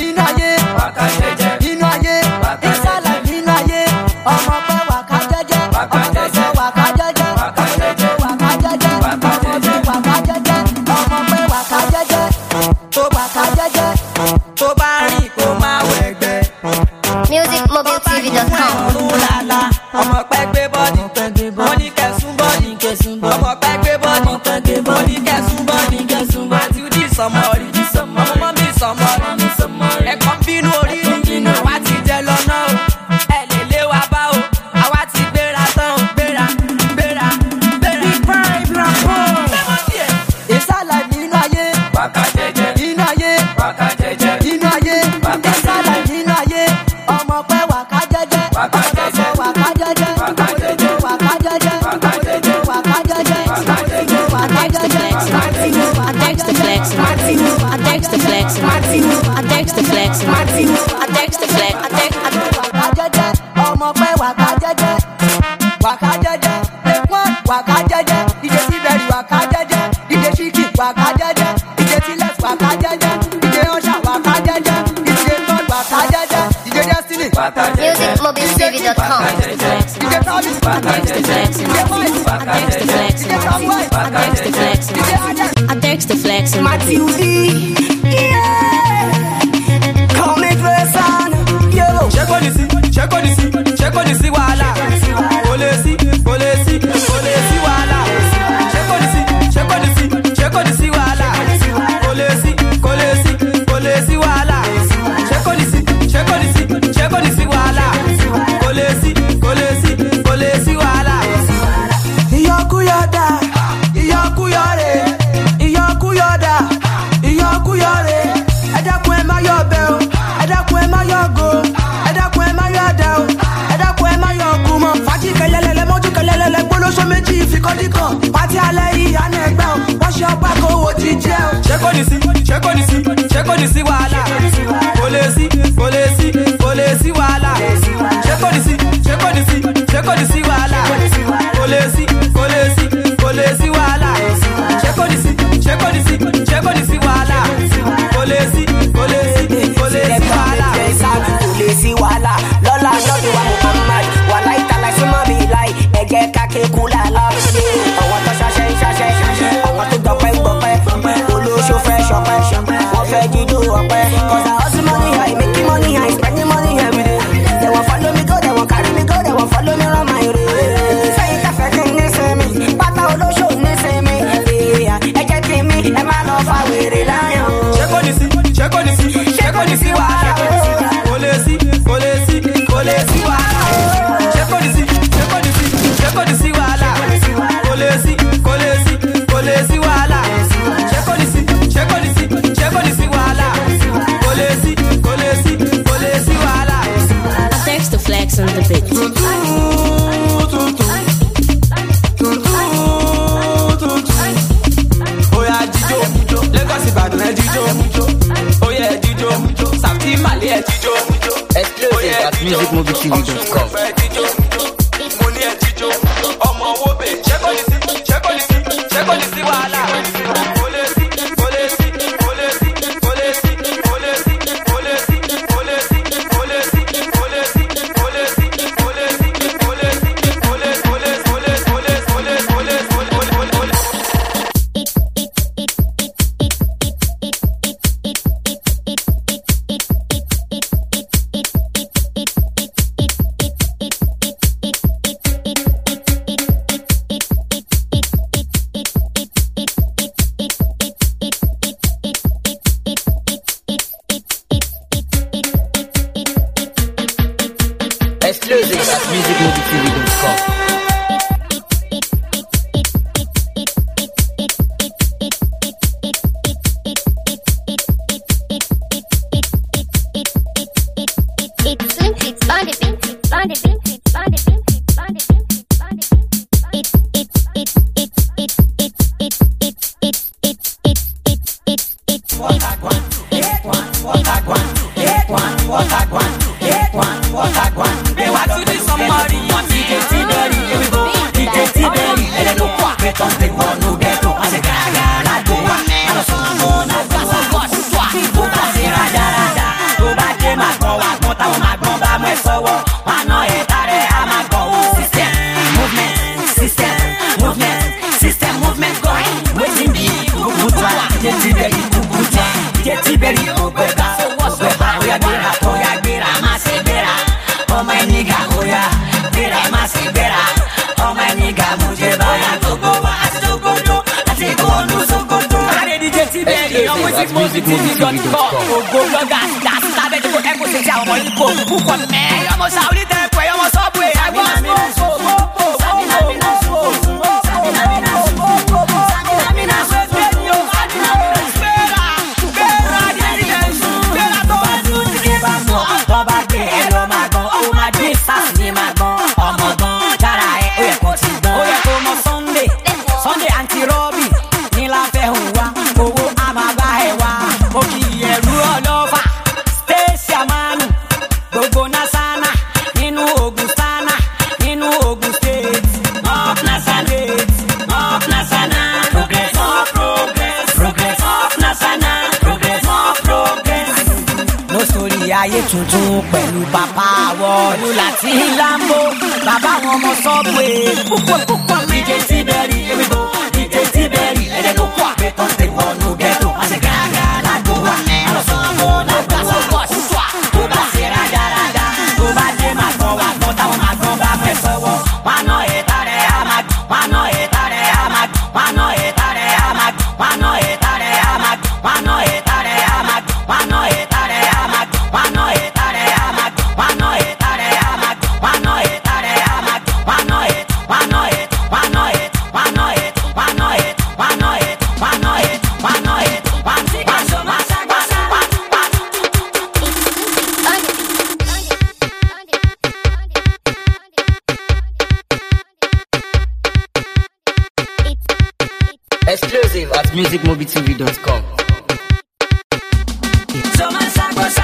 Inú ayé, inside life nínú ayé, ọmọ pẹ́ wà ká jẹ́jẹ́. flex. I text to flex. I text. Ọmọ pẹ́ wàká jẹ́jẹ́, wàká jẹ́jẹ́, one wàká jẹ́jẹ́, D J T-Berry wàká jẹ́jẹ́, D J Shiki wàká jẹ́jẹ́, D J T-Lex wàká jẹ́jẹ́, D J Usher wàká jẹ́jẹ́, D J Todd wàká jẹ́jẹ́, D J Destiny wàká jẹ́jẹ́, music mobile T V dot com. D J Travis wàká jẹ́jẹ́, D J Boyz wàká jẹ́jẹ́, D J Samway wàká jẹ́jẹ́, D J Adex. I text to flex. Matilde, yeah, come and press on, yo. Check on this, check on this, check on this wala. Polisi, polisi, polisi wala. Check on this, check on this, check on this wala. Polisi, polisi, polisi wala. Check on this, check on this, check on this wala. Polisi, polisi, polisi wala. Iyoku yoda, iyoku yore, iyoku yoda, iyoku yore. Ẹ dákun ẹ má yọ̀ bẹ̀ o, ẹ dákun ẹ má yọ̀ go, ẹ dákun ẹ má yọ̀ dà o, ẹ dákun ẹ má yọ̀ kú mọ́. Fàájì kẹlẹ́lẹ́lẹ́ mọ́jú kẹlẹ́lẹ́lẹ́ gbólóṣó méjì ìfikọ́díkọ̀. Pàtí alẹ́ yìí àná ẹgbẹ́ o, wọ́n ṣe ọgbà kó owó ti jẹ́ o. Check on this, check on this, check on this wala. Polisi, polisi, polisi wala. Check on this, check on this, check on this wala. Polisi, polisi, polisi wala. Check on this, check on this, check on this wala. Polisi, polisi, polisi wala. Polisi wala, lọ́la lọ́dún wa Muhammad, wàlá ìtàlá ìsúnmọ́ bí láì, ẹ̀jẹ̀ káké kúlà lọ́sí. Àwọn tó ṣaṣẹ́ ń ṣaṣẹ́, àwọn tó gbọpẹ́ ń gbọpẹ́, olóṣó fẹ́ ṣọpẹ́, wọ́n fẹ́ jíjó ọpẹ́. Cause I hustle money high, making money high, spending money every day. They won't follow me go, they won't carry me go, they won't follow me around my way. Sẹ́yìn tẹ̀fẹ̀ kí ní sinmi, pátá olóṣó ní sinmi. Ẹ jẹ́ kí mi, ẹ má lọ fa wèrè láyọ̀. Check on this, check on this, check on this wala. Polisi, polisi, polisi wala. Check on this, check on this, check on this wala. Polisi, polisi, polisi wala. Check on this, check on this, check on this wala. Polisi, polisi, polisi wala. I text to flex on the beat. Oya jíjó, Lagos Ìbàdàn ẹ jíjó. Oya ẹ jíjó, Sàfí Màlí ẹ jíjó. Exclusive at music movie T V dot com. Mo ní ẹ jíjó, ọmọ owó bẹ̀. Check on this, check on this, check on this wàhálà. Polisi, polisi, polisi, polisi, polisi, polisi, polisi, polisi, polisi, polisi, polisi, polisi, polisi, polisi, polisi, polisi, polisi, polisi, polisi. Exclusive at music movie T V dot com. It's Slim Fits on the beat, on the beat, on the beat, on the beat, on the beat. It's it's it's it's it's it's it's it's it's it's it's it's it's What I want, hit one, what I want, hit one, what I want, hit one, what I want. They want to do somebody, want D J T-Berry, here we go. D J T-Berry, and then no qua, bet on the one who get to us a gaga, la goa, and a song on a gas of what, swat, who pass it, raja, raja, go back in my go, I want to my go, I'm a so, I know it, I'm a go, system, movement, system, movement, system, movement, going, waiting me, who would try, D J T-Berry, who would try, D J T-Berry, who would try, so what's the bar, we are there, we are there, I'm a severa, oh my nigga, oh yeah, there, I'm a severa, oh my nigga, mujhe baya, go go, I still go do, I take go do, so go do, I D J T-Berry, I'm with it, music, music, got to go, go, go, gas, gas, I bet you go, echo, say, I'm on the go, who got me, I'm a Saudi, I'm a subway, I want to go, go, go, Sunday, ayé tuntun pẹ̀lú bàbá wọ́ọ̀lù láti lambo bàbá wọn mọ sọ́ọ̀bù púpọ̀ púpọ̀ díje tíbẹ̀rì ewéko díje tíbẹ̀rì ẹ̀jẹ̀ tó kọ́ àgbẹ̀tọ̀ tẹ̀ wọnú ghetto àṣẹ gàgà lágbo wa alọ́sọ̀gbọ̀ lágbà sọ̀gbọ̀ ṣùṣùà tó bá ṣe rádaràdà tó bá dé màgbọ́n wà gbọ́n táwọn màgbọ́n bá fẹ́ sọ́wọ́ wọn náà ètà rẹ̀ àmàg wọn náà ètà rẹ̀ àmàg wọn náà ètà rẹ̀ àmàg wọn náà ètà rẹ̀ àmàg wọn náà ètà rẹ̀ àmàg wọn náà ètà rẹ̀ àmàg wọn náà ètà rẹ̀ àmàg wọn náà ètà rẹ̀ àmàg wọn náà ètà rẹ̀ àmàg wọn náà ètà wọn náà ètà wọn náà ètà wọn náà ètà wọn náà ètà wọn náà ètà wọn náà ètà wọn náà ètà wọn ti ká so máa ṣàgbọ́sà wọn wọn. Exclusive at music mobi t v dot com. So máa ṣàgbọ́sà.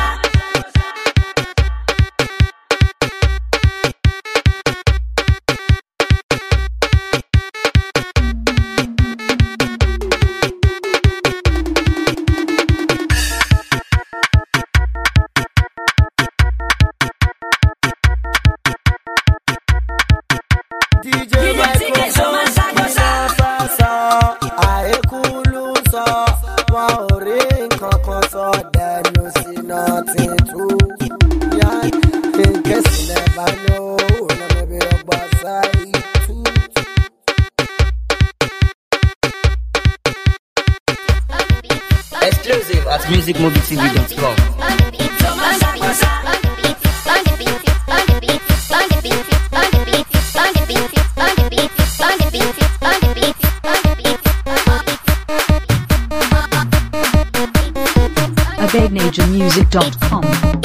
Exclusive at music mobi t v dot com. a beg nature music dot com.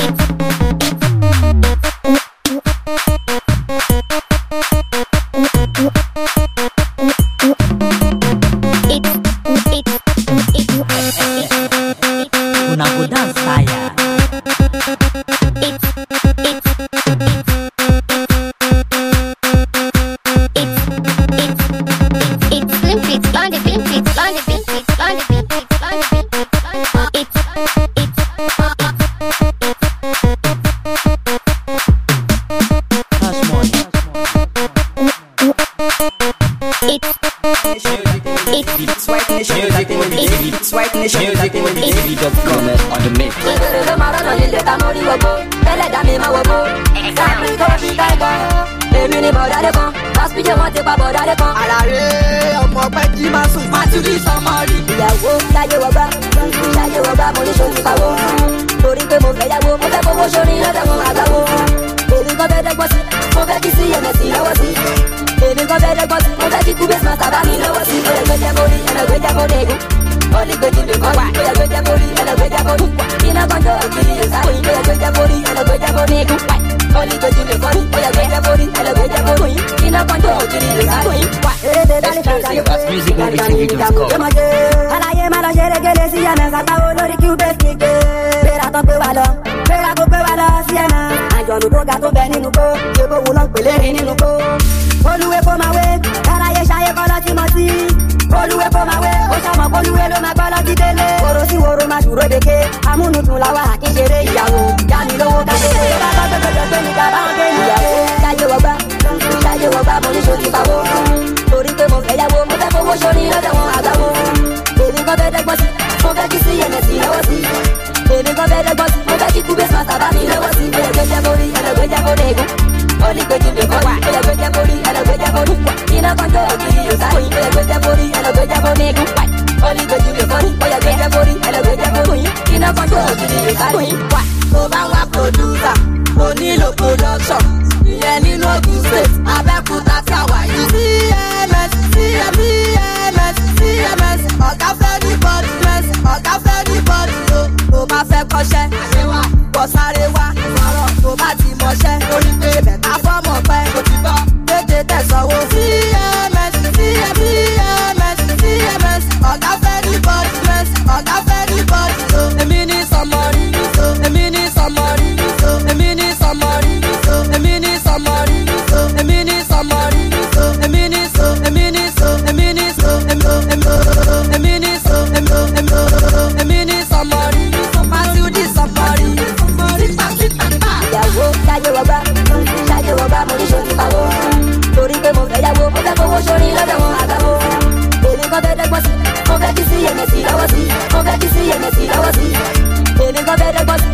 Una go dance fire. It's Slim Fit, Blondie Bean Fit, Blondie Bean Fit, Blondie Bean Fit, Blondie Bean Fit, Blondie Bean Fit. music mobi t v dot com on the mix. Èmi ni bọ̀dá dé kan, hospital wọn ti pa bọ̀dá dé kan. Àlàyé ọmọ pẹ́ jí máa sùn. Màtúndì sọmọrì. Ìyàwó láyé wọgbà, láyé wọgbà mo ní sọ́ni pawó. Torí pé mo fẹ́ yàwó, mo fẹ́ fowó sórí lọ́dọ̀ mo máa gbàwó. Èmi kan fẹ́ dẹ́gbọ́n sí, mo fẹ́ kí sí ẹ̀mẹ̀sì lọ́wọ́ sí. Èmi kan fẹ́ dẹ́gbọ́n sí, mo fẹ́ kí kúbẹ́sì máa sábà mi lọ́wọ́ sí. Ẹlẹ́gbẹ́jẹ́ mórí, ẹlẹ́gbẹ́jẹ́ mórí egun. Olùgbèjì lè kọ́ wá, ẹlẹ́gbẹ́jẹ́ mórí, ẹlẹ́gbẹ́jẹ́ mórí. Iná kan jó òkìrì yóò sáré, ẹlẹ́gbẹ́jẹ́ mórí, ẹlẹ́gbẹ́jẹ́ mórí egun. Olùgbèjì lè kọ́ ní, ẹlẹ́gbẹ́jẹ́ mórí, ẹlẹ́gbẹ́jẹ́ mórí. Iná kan jó òkìrì yóò sáré. Exclusive at music mobi t v dot com. Aláyé máa lọ ṣeré gélé sí ẹ̀mẹ̀ sàtàwó lórí kí ó bẹ́ẹ̀ sí gbé. Bẹ́ẹ̀rẹ̀ àtọ́ gbé wa lọ, bẹ́ẹ̀rẹ̀ kó gbé wa lọ sí ẹ̀mẹ̀. Àjọ̀nù tó ga tó bẹ nínú kó, ṣé kó wù lọ pèlè rí nínú kó. Olúwe kó máa wé, aláyé ṣayé kọ́ lọ tí mo sí. Olúwe kó máa wé, ó ṣàmọ̀ olúwe ló máa gbọ́ lọ sí délé. Woro sí woro máa ṣùrọ̀ dèké, amúnutun làwa àkíṣeré ìyàwó. Jámi lówó káṣíṣe, bàbá tó gbẹdọ̀ gbé ní bàbá ń gbé níyàwó. Ṣayé wọgbà, ṣayé wọgbà mo ní ṣòdì pawó. Torí pé mo fẹ́ yàwó, mo fẹ́ fowó sórí lọ́dọ̀ wọn àgbàwó. Èmi kan fẹ́ dẹ́gbọ́n sí, mo fẹ́ kí sí ẹ̀mẹ̀sì lọ́wọ́ sí. Èmi kan fẹ́ dẹ́gbọ́n sí, mo fẹ́ kí kúbẹ́sì máa sábà mi lọ́wọ́ sí. Ẹlẹ́gbẹ́jẹ́ mórí, ẹlẹ́gbẹ́jẹ́ mórí egun. Olùgbèjì lè kọ́ wá, ẹlẹ́gbẹ́jẹ́ mórí, ẹlẹ́gbẹ́jẹ́ mórí. Iná kan jó òkìrì yóò sáré, ẹlẹ́gbẹ́jẹ́ mórí, ẹlẹ́gbẹ́jẹ́ mórí egun. Olùgbèjì lè kọ́ ní, ẹlẹ́gbẹ́jẹ́ mórí, ẹlẹ́gbẹ́jẹ́ mórí. Iná kan jó òkìrì yóò sáré. Tó bá wá producer, mo nílò production. Ìyẹn nínú Ògùn State, Abẹ́òkúta tí a wà yìí. C M S, C M S, C M S, ọ̀gá fẹ́ ní bọ́ọ̀dù mẹ́s, ọ̀gá fẹ́ ní bọ́ọ̀dù o. Tó bá fẹ́ kọ́ṣẹ́, àṣewà, bọ̀ sáré wá. Sọ̀rọ̀ tó bá ti mọṣẹ́, orí pé bẹ̀ka fọ́mọ̀ pẹ́. Mo ti gbọ́, tètè tẹ̀sánwó. C M S, C M S, C M S, ọ̀gá fẹ́ ní bọ́ọ̀dù mẹ́s, ọ̀gá fẹ́ ní bọ́ọ̀dù o. Èmi ní sọmọrí, èmi ní sọmọrí, èmi ní sọmọrí, èmi ní sọmọrí, èmi ní sọmọrí, èmi ní so, èmi ní so, èmi ní so, èmi ní so, èmi ní sọmọrí, Matthew di sọmọrí,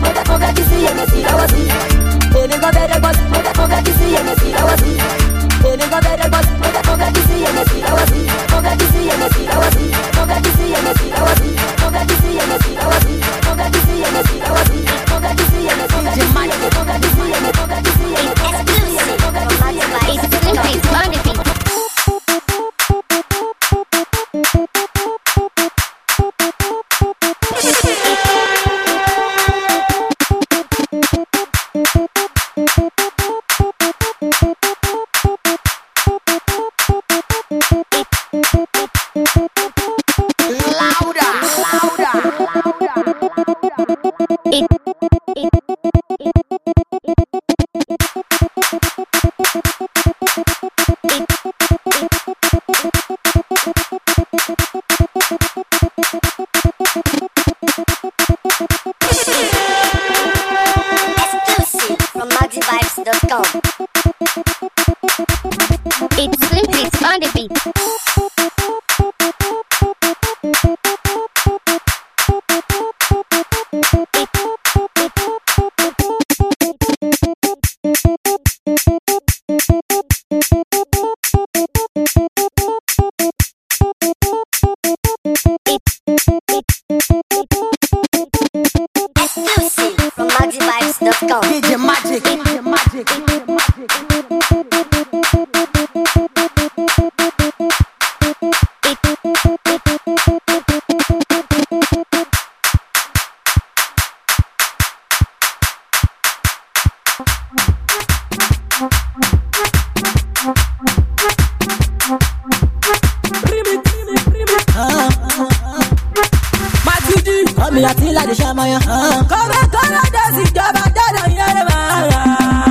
mo fẹ́ kó fẹ́ kí sí èmi sí lọ́wọ́ sí. Èmi kan fẹ́ dẹ́gbọ́n sí, mo fẹ́ kó fẹ́ kí sí èmi sí lọ́wọ́ sí. Èmi kan fẹ́ dẹ́gbọ́n sí, mo fẹ́ kó fẹ́ kí sí èmi sí lọ́wọ́ sí. Kó fẹ́ kí sí èmi sí lọ́wọ́ sí. Kó fẹ́ kí sí èmi sí lọ́wọ́ sí. Kó fẹ́ kí sí èmi sí lọ́wọ́ sí. Kó fẹ́ kí sí èmi sí lọ́wọ́ sí. Kó fẹ́ kí sí èmi kó fẹ́ kí sí èmi kó fẹ́ kí sí èmi kó fẹ́ kí sí èmi kó fẹ́ kí sí èmi kó fẹ́ kí sí èmi. It's Slim Beats on the beat. It's Slim Beats on the beat. Exclusive from Magic Vibes dot com. D J Magic, D J Magic, D J Magic. Mi àti láti ṣàmọyàn. Kọ́rọ́ kọ́rọ́ dẹ́sí ìjọba jọ́dọ̀ yẹn lè máa rà.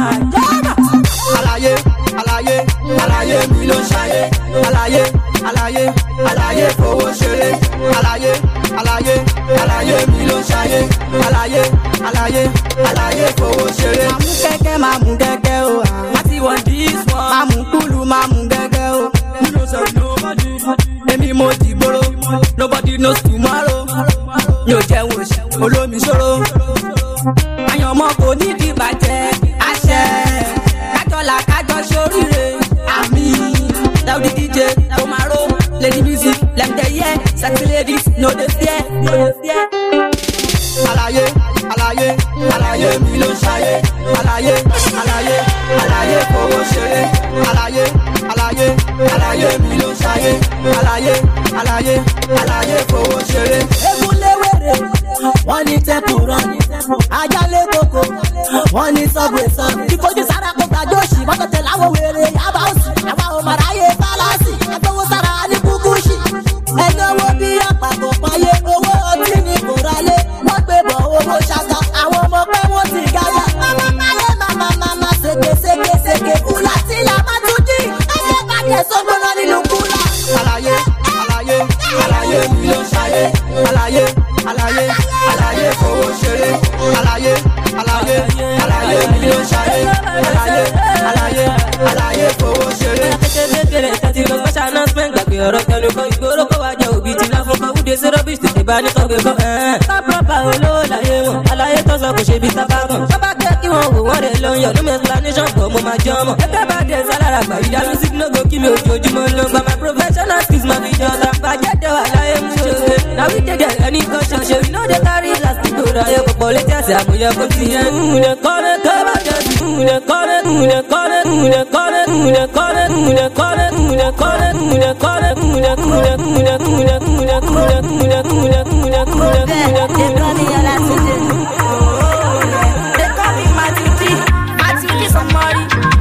Àlàyé àlàyé àlàyé mi ló ń ṣayé. Àlàyé àlàyé àlàyé fowó ṣeré. Àlàyé àlàyé àlàyé mi ló ń ṣayé. Àlàyé àlàyé àlàyé fowó ṣeré. Màmú kẹ́kẹ́ máa mú gẹ́gẹ́ o. Láti wọ̀n dis one. Máa mú kúlù máa mú gẹ́gẹ́ o. Mi ló sọ nobody. Èmi mo ti gbòòrò. Nobody knows tomorrow. Mi ò jẹun òṣì, olómi ṣòro. Àyànmọ́ kò ní di bàjẹ́, àṣẹ. Kájọlá kájọ ṣoríire, àmì. Daudi D J, Tomaro, Lady Music, Lem dey hear, sexy ladies, no dey fear, no dey fear. Àlàyé àlàyé àlàyé mi ló ń ṣayé. Àlàyé àlàyé àlàyé fowó ṣeré. Àlàyé àlàyé àlàyé mi ló ń ṣayé. Àlàyé àlàyé àlàyé fowó ṣeré. Egun léwèrè, wọ́n ní tẹ́kù rán. Ajálé koko, wọ́n ní subway sàn. Ìfojú sára kó gbàjọ́ òṣì, wọ́n tẹ̀tẹ̀ láwọn wèrè yàbá òsì. Àwa ò mà ráyè fálásì, àtọwọ́ sára ní kúkúṣì. Ẹni owó bí àpapọ̀ payé, owó ọtí ní kò rálé. Wọ́n gbé bọ̀ owó ṣáká, àwọn ọmọ pẹ́ wọ́n ti gàgà. Màmá máyé màmá màmá ṣèké ṣèké ṣèké. Kúlà tí là má tún jí, ẹ̀yẹ́ bàjẹ́ sọ́gbọ́nà nínú kúlà. Àlàyé àlàyé àlàyé mi ló ń ṣayé. Àlàyé àlàyé àlàyé fowó ṣeré. Àlàyé àlàyé àlàyé mi ló ń ṣayé. Àlàyé àlàyé àlàyé fowó ṣeré. Kékeré tẹ́tí lọ special announcement gbàgbé ọ̀rọ̀ tẹnu kọ́ ìgboro kó wá jẹ́ òbí tí náà fún kọ́ wúde sí rubbish tètè bá ní kọ́gbé kọ́. Pápápá olówó láyé wọn, àlàyé tó sọ kò ṣe bí tábà mọ̀. Bábá kẹ́ kí wọ́n wò wọ́n rẹ̀ lọ yọ̀ lómi explanation pọ̀ mo máa jọ mọ̀. Ẹgbẹ́ bá dé sálára gbà ìdá music no go kí mi ojoojúmọ́ ló ń gba my professional skills máa fi jọ ta. Bàjẹ́ dẹ̀ wà láyé mú ṣòṣe. Now we dey there any caution ṣe we no dey carry last to go ráyè pọ̀pọ̀ létí àti àmúyẹ kò sí yẹn. Ǹjẹ́ kọ́rẹ́ tó bá jẹ́ sí. Ǹjẹ́ kọ́rẹ́ ǹjẹ́ kọ́rẹ́ ǹjẹ́ kọ́rẹ́ ǹjẹ́ kọ́rẹ́ ǹjẹ́ kọ́rẹ́ ǹjẹ́ kọ́rẹ́ ǹjẹ́ kọ́rẹ́ ǹjẹ́ kúrẹ́ ǹjẹ́ kúrẹ́ ǹjẹ́ kúrẹ́ ǹjẹ́ kúrẹ́ ǹjẹ́ kúrẹ́ ǹjẹ́ kúrẹ́. They call me Matuti, Matuti somebody.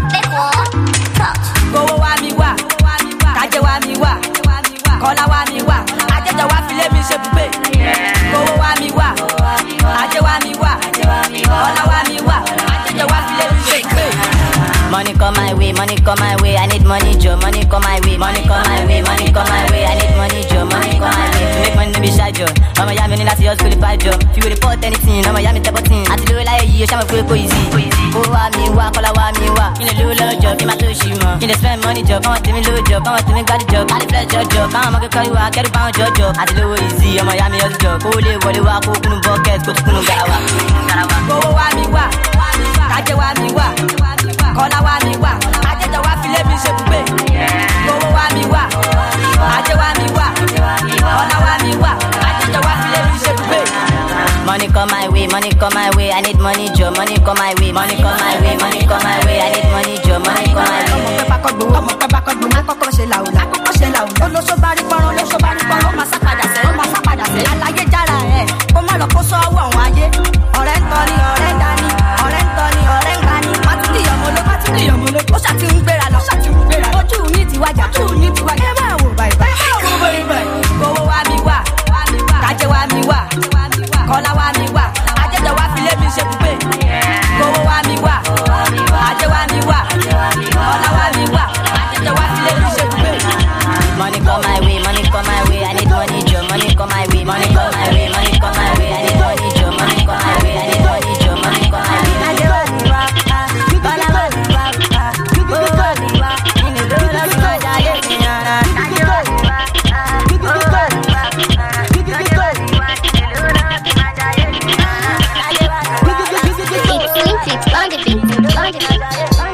Kówó wá mi wá, kájẹ́ wá mi wá, kọ́lá wá mi wá, àjẹjọ wá fi lé mi ṣe bùgbé. Kówó wá mi wá, àjẹ́ wá mi wá, kọ́lá wá mi wá, àjẹjọ wá fi lé mi ṣe bùgbé. Money come my way, money come my way, I need money, Joe. Money come my way, money come my way, money come my way, I need money, Joe. Money come my way, to make money no be shy, Joe. Mama ya me ni láti just fully fight, Joe. If you report anything, Mama ya me tell button. Àti lórí láyé yìí, o ṣá mo pé kò easy. Ó wá mi wá, kọ́lá wá mi wá. Kí ni ló lọ́jọ́ kí n máa tó ṣì mọ̀? Kí ni spend money jọ, káwọn tèmi lójọ, káwọn tèmi gbádùn jọ. Káàdì fẹ́ jọjọ, káwọn ọmọ kékeré wa kẹ́rù báwọn jọjọ. Àti lówó ìzí ọmọ ìyá mi ọdún jọ. Kó lè wọlé wá kó kúnnú bucket kó tún kúnnú garawa. Owó wá mi wá, kájẹ́ wá mi wá, kọ́lá wá mi wá. Ajẹ́jọ́ wá filé mi ṣe bùgbé. Owó wá mi wá, ajẹ́ wá mi wá, kọ́lá wá mi wá. Ajẹ́jọ́ wá filé mi ṣe bùgbé. Money come my way, money come my way, I need money, Joe. Money come my way, money come my way, money come my way, I need money, Joe. Money come my way. Ọmọ pẹ́ bá kọ́ gbowó, ọmọ pẹ́ bá kọ́ gbowó, akọ́kọ́ ṣe làwùlà, akọ́kọ́ ṣe làwùlà. Olóṣó bá rí pọ́nrán, olóṣó bá rí pọ́nrán, ó máa sá padà sẹ́, ó máa sá padà sẹ́. Àlàyé jára ẹ̀, kó má lọ kó sọ́wọ́ àwọn ayé. Ọ̀rẹ́ ń tọ́ ni, ọ̀rẹ́ ń dání, ọ̀rẹ́ ń tọ́ ni, ọ̀rẹ́ ń gbani. Mátúndì ọmọlé, mátúndì ọmọlé, ó ṣàti ń gbéra lọ, ṣàti ń gbéra. Ojú mi ti wájà, ojú mi ti wájà. Ẹ máa wò báyìí báyìí. Kówó wá mi wá, kájẹ́ wá mi wá, kọ́lá wá mi wá. Ajẹ́jọ́ wá filé mi ṣe bùgbé. Kówó wá mi wá, ajẹ́ wá mi wá, kọ́lá wá mi wá. Ajẹ́jọ́ wá filé mi ṣe bùgbé. Money come my way, money come my way, I need money, Joe. Money come my way, money come my way, money come my way, I need money, Joe. Money come my way, I need money, Joe. Money come my way. Ajẹ́ wá mi wá, kọ́lá wá mi wá, owó wá mi wá. Inú tó lọ sí ọjà ayé mi yàrá. Ajẹ́ wá mi wá, owó wá mi wá, ajẹ́ wá mi wá. Inú tó lọ sí ọjà ayé mi yàrá. Ajẹ́ wá mi wá. It's Slim Fit on the beat, on the beat.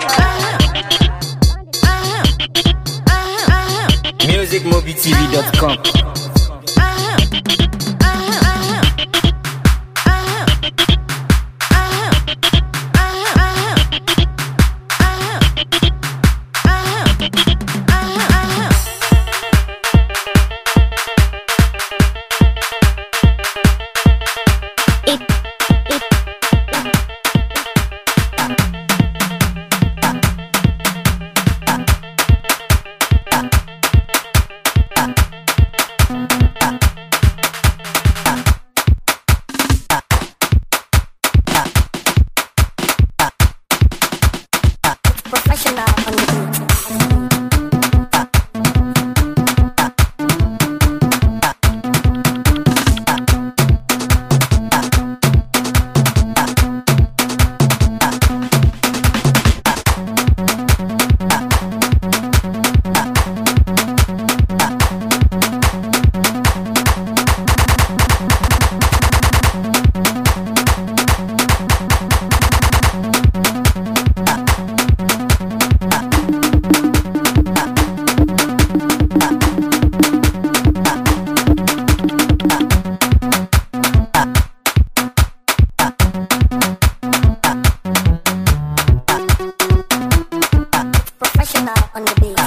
music mobi t v dot com. Professional on the beat. Professional on the beat.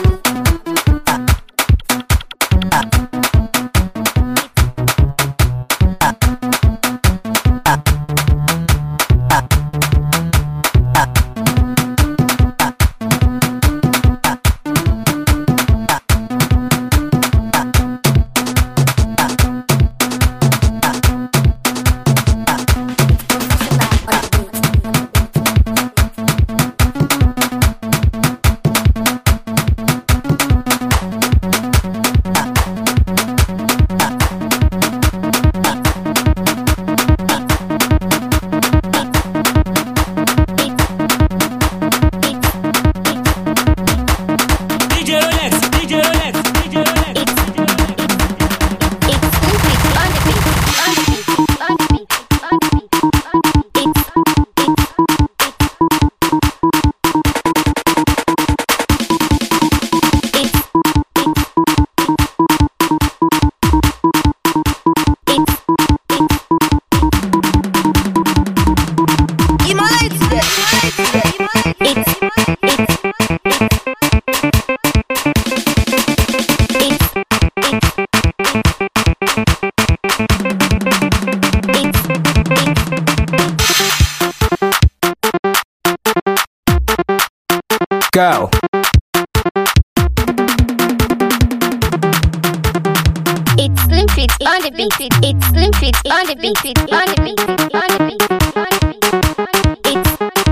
Go. It's Slim Fit on the beat. It's Slim Fit on the beat. On the beat. On the beat. On the beat. It's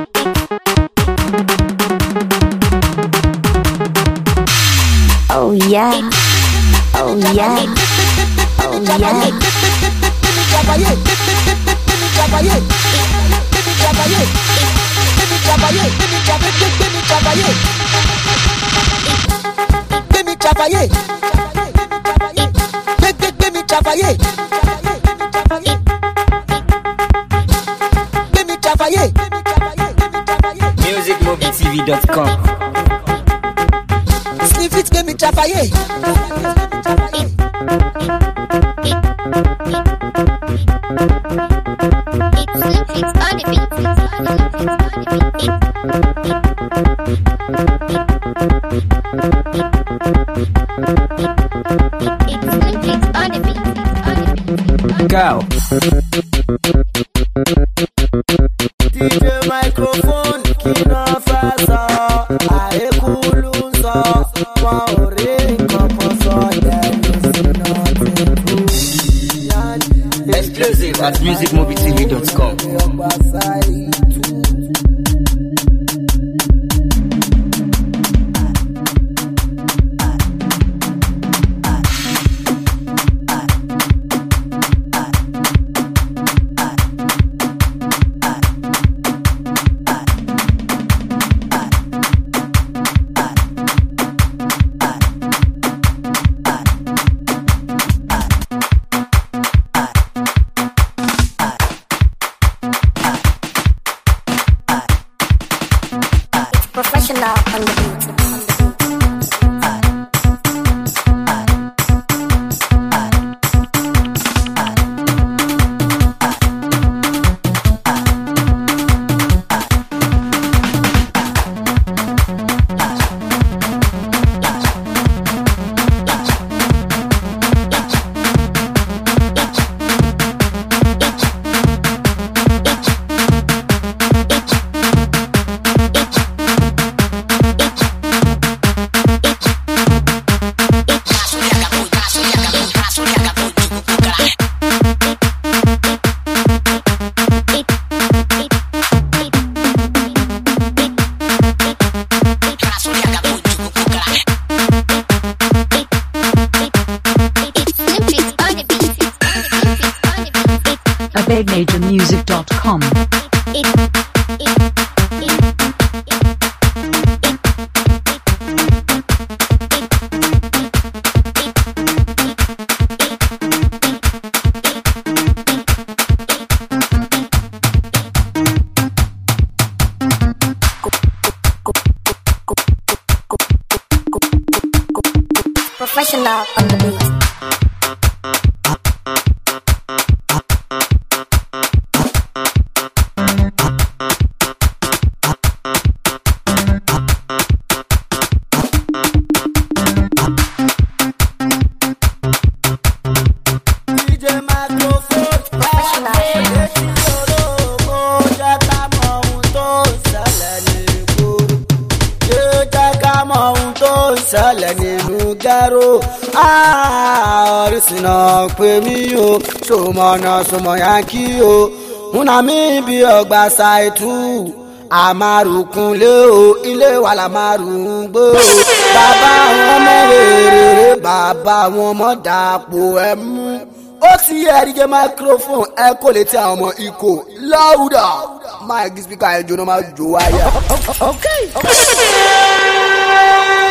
Oh yeah. Oh yeah. Oh yeah. Travailler. Travailler. Travailler. travailler. Gbemi travailler. music mobi t v dot com. Sniff it, gbemi travailler. It's on the beat. It's on the beat. Go. D J microphone kina fasa aye kulunsa wa ore kokoso Exclusive at music mobi t v dot com. Professional on the beat. a big major music dot com. Professional on the beat. Sálẹ̀ nínú gẹ́rò àrísìnà pé mí o ṣòmọ̀nà ṣòmọ̀yà kí o múna mi bí ọgbà ṣàìtú àmàrùkúnlé o ilé wa la márùn gbó bàbá wọn mọ rèrè bàbá wọn mọ dàpọ̀ ẹ mú ó ti yẹ ẹ̀rígẹ́ microphone ẹ kò lè tí àwọn ọmọ ikọ̀ láwùdà mic speaker ẹ jóná máa jó wáyà. Okay. Okay.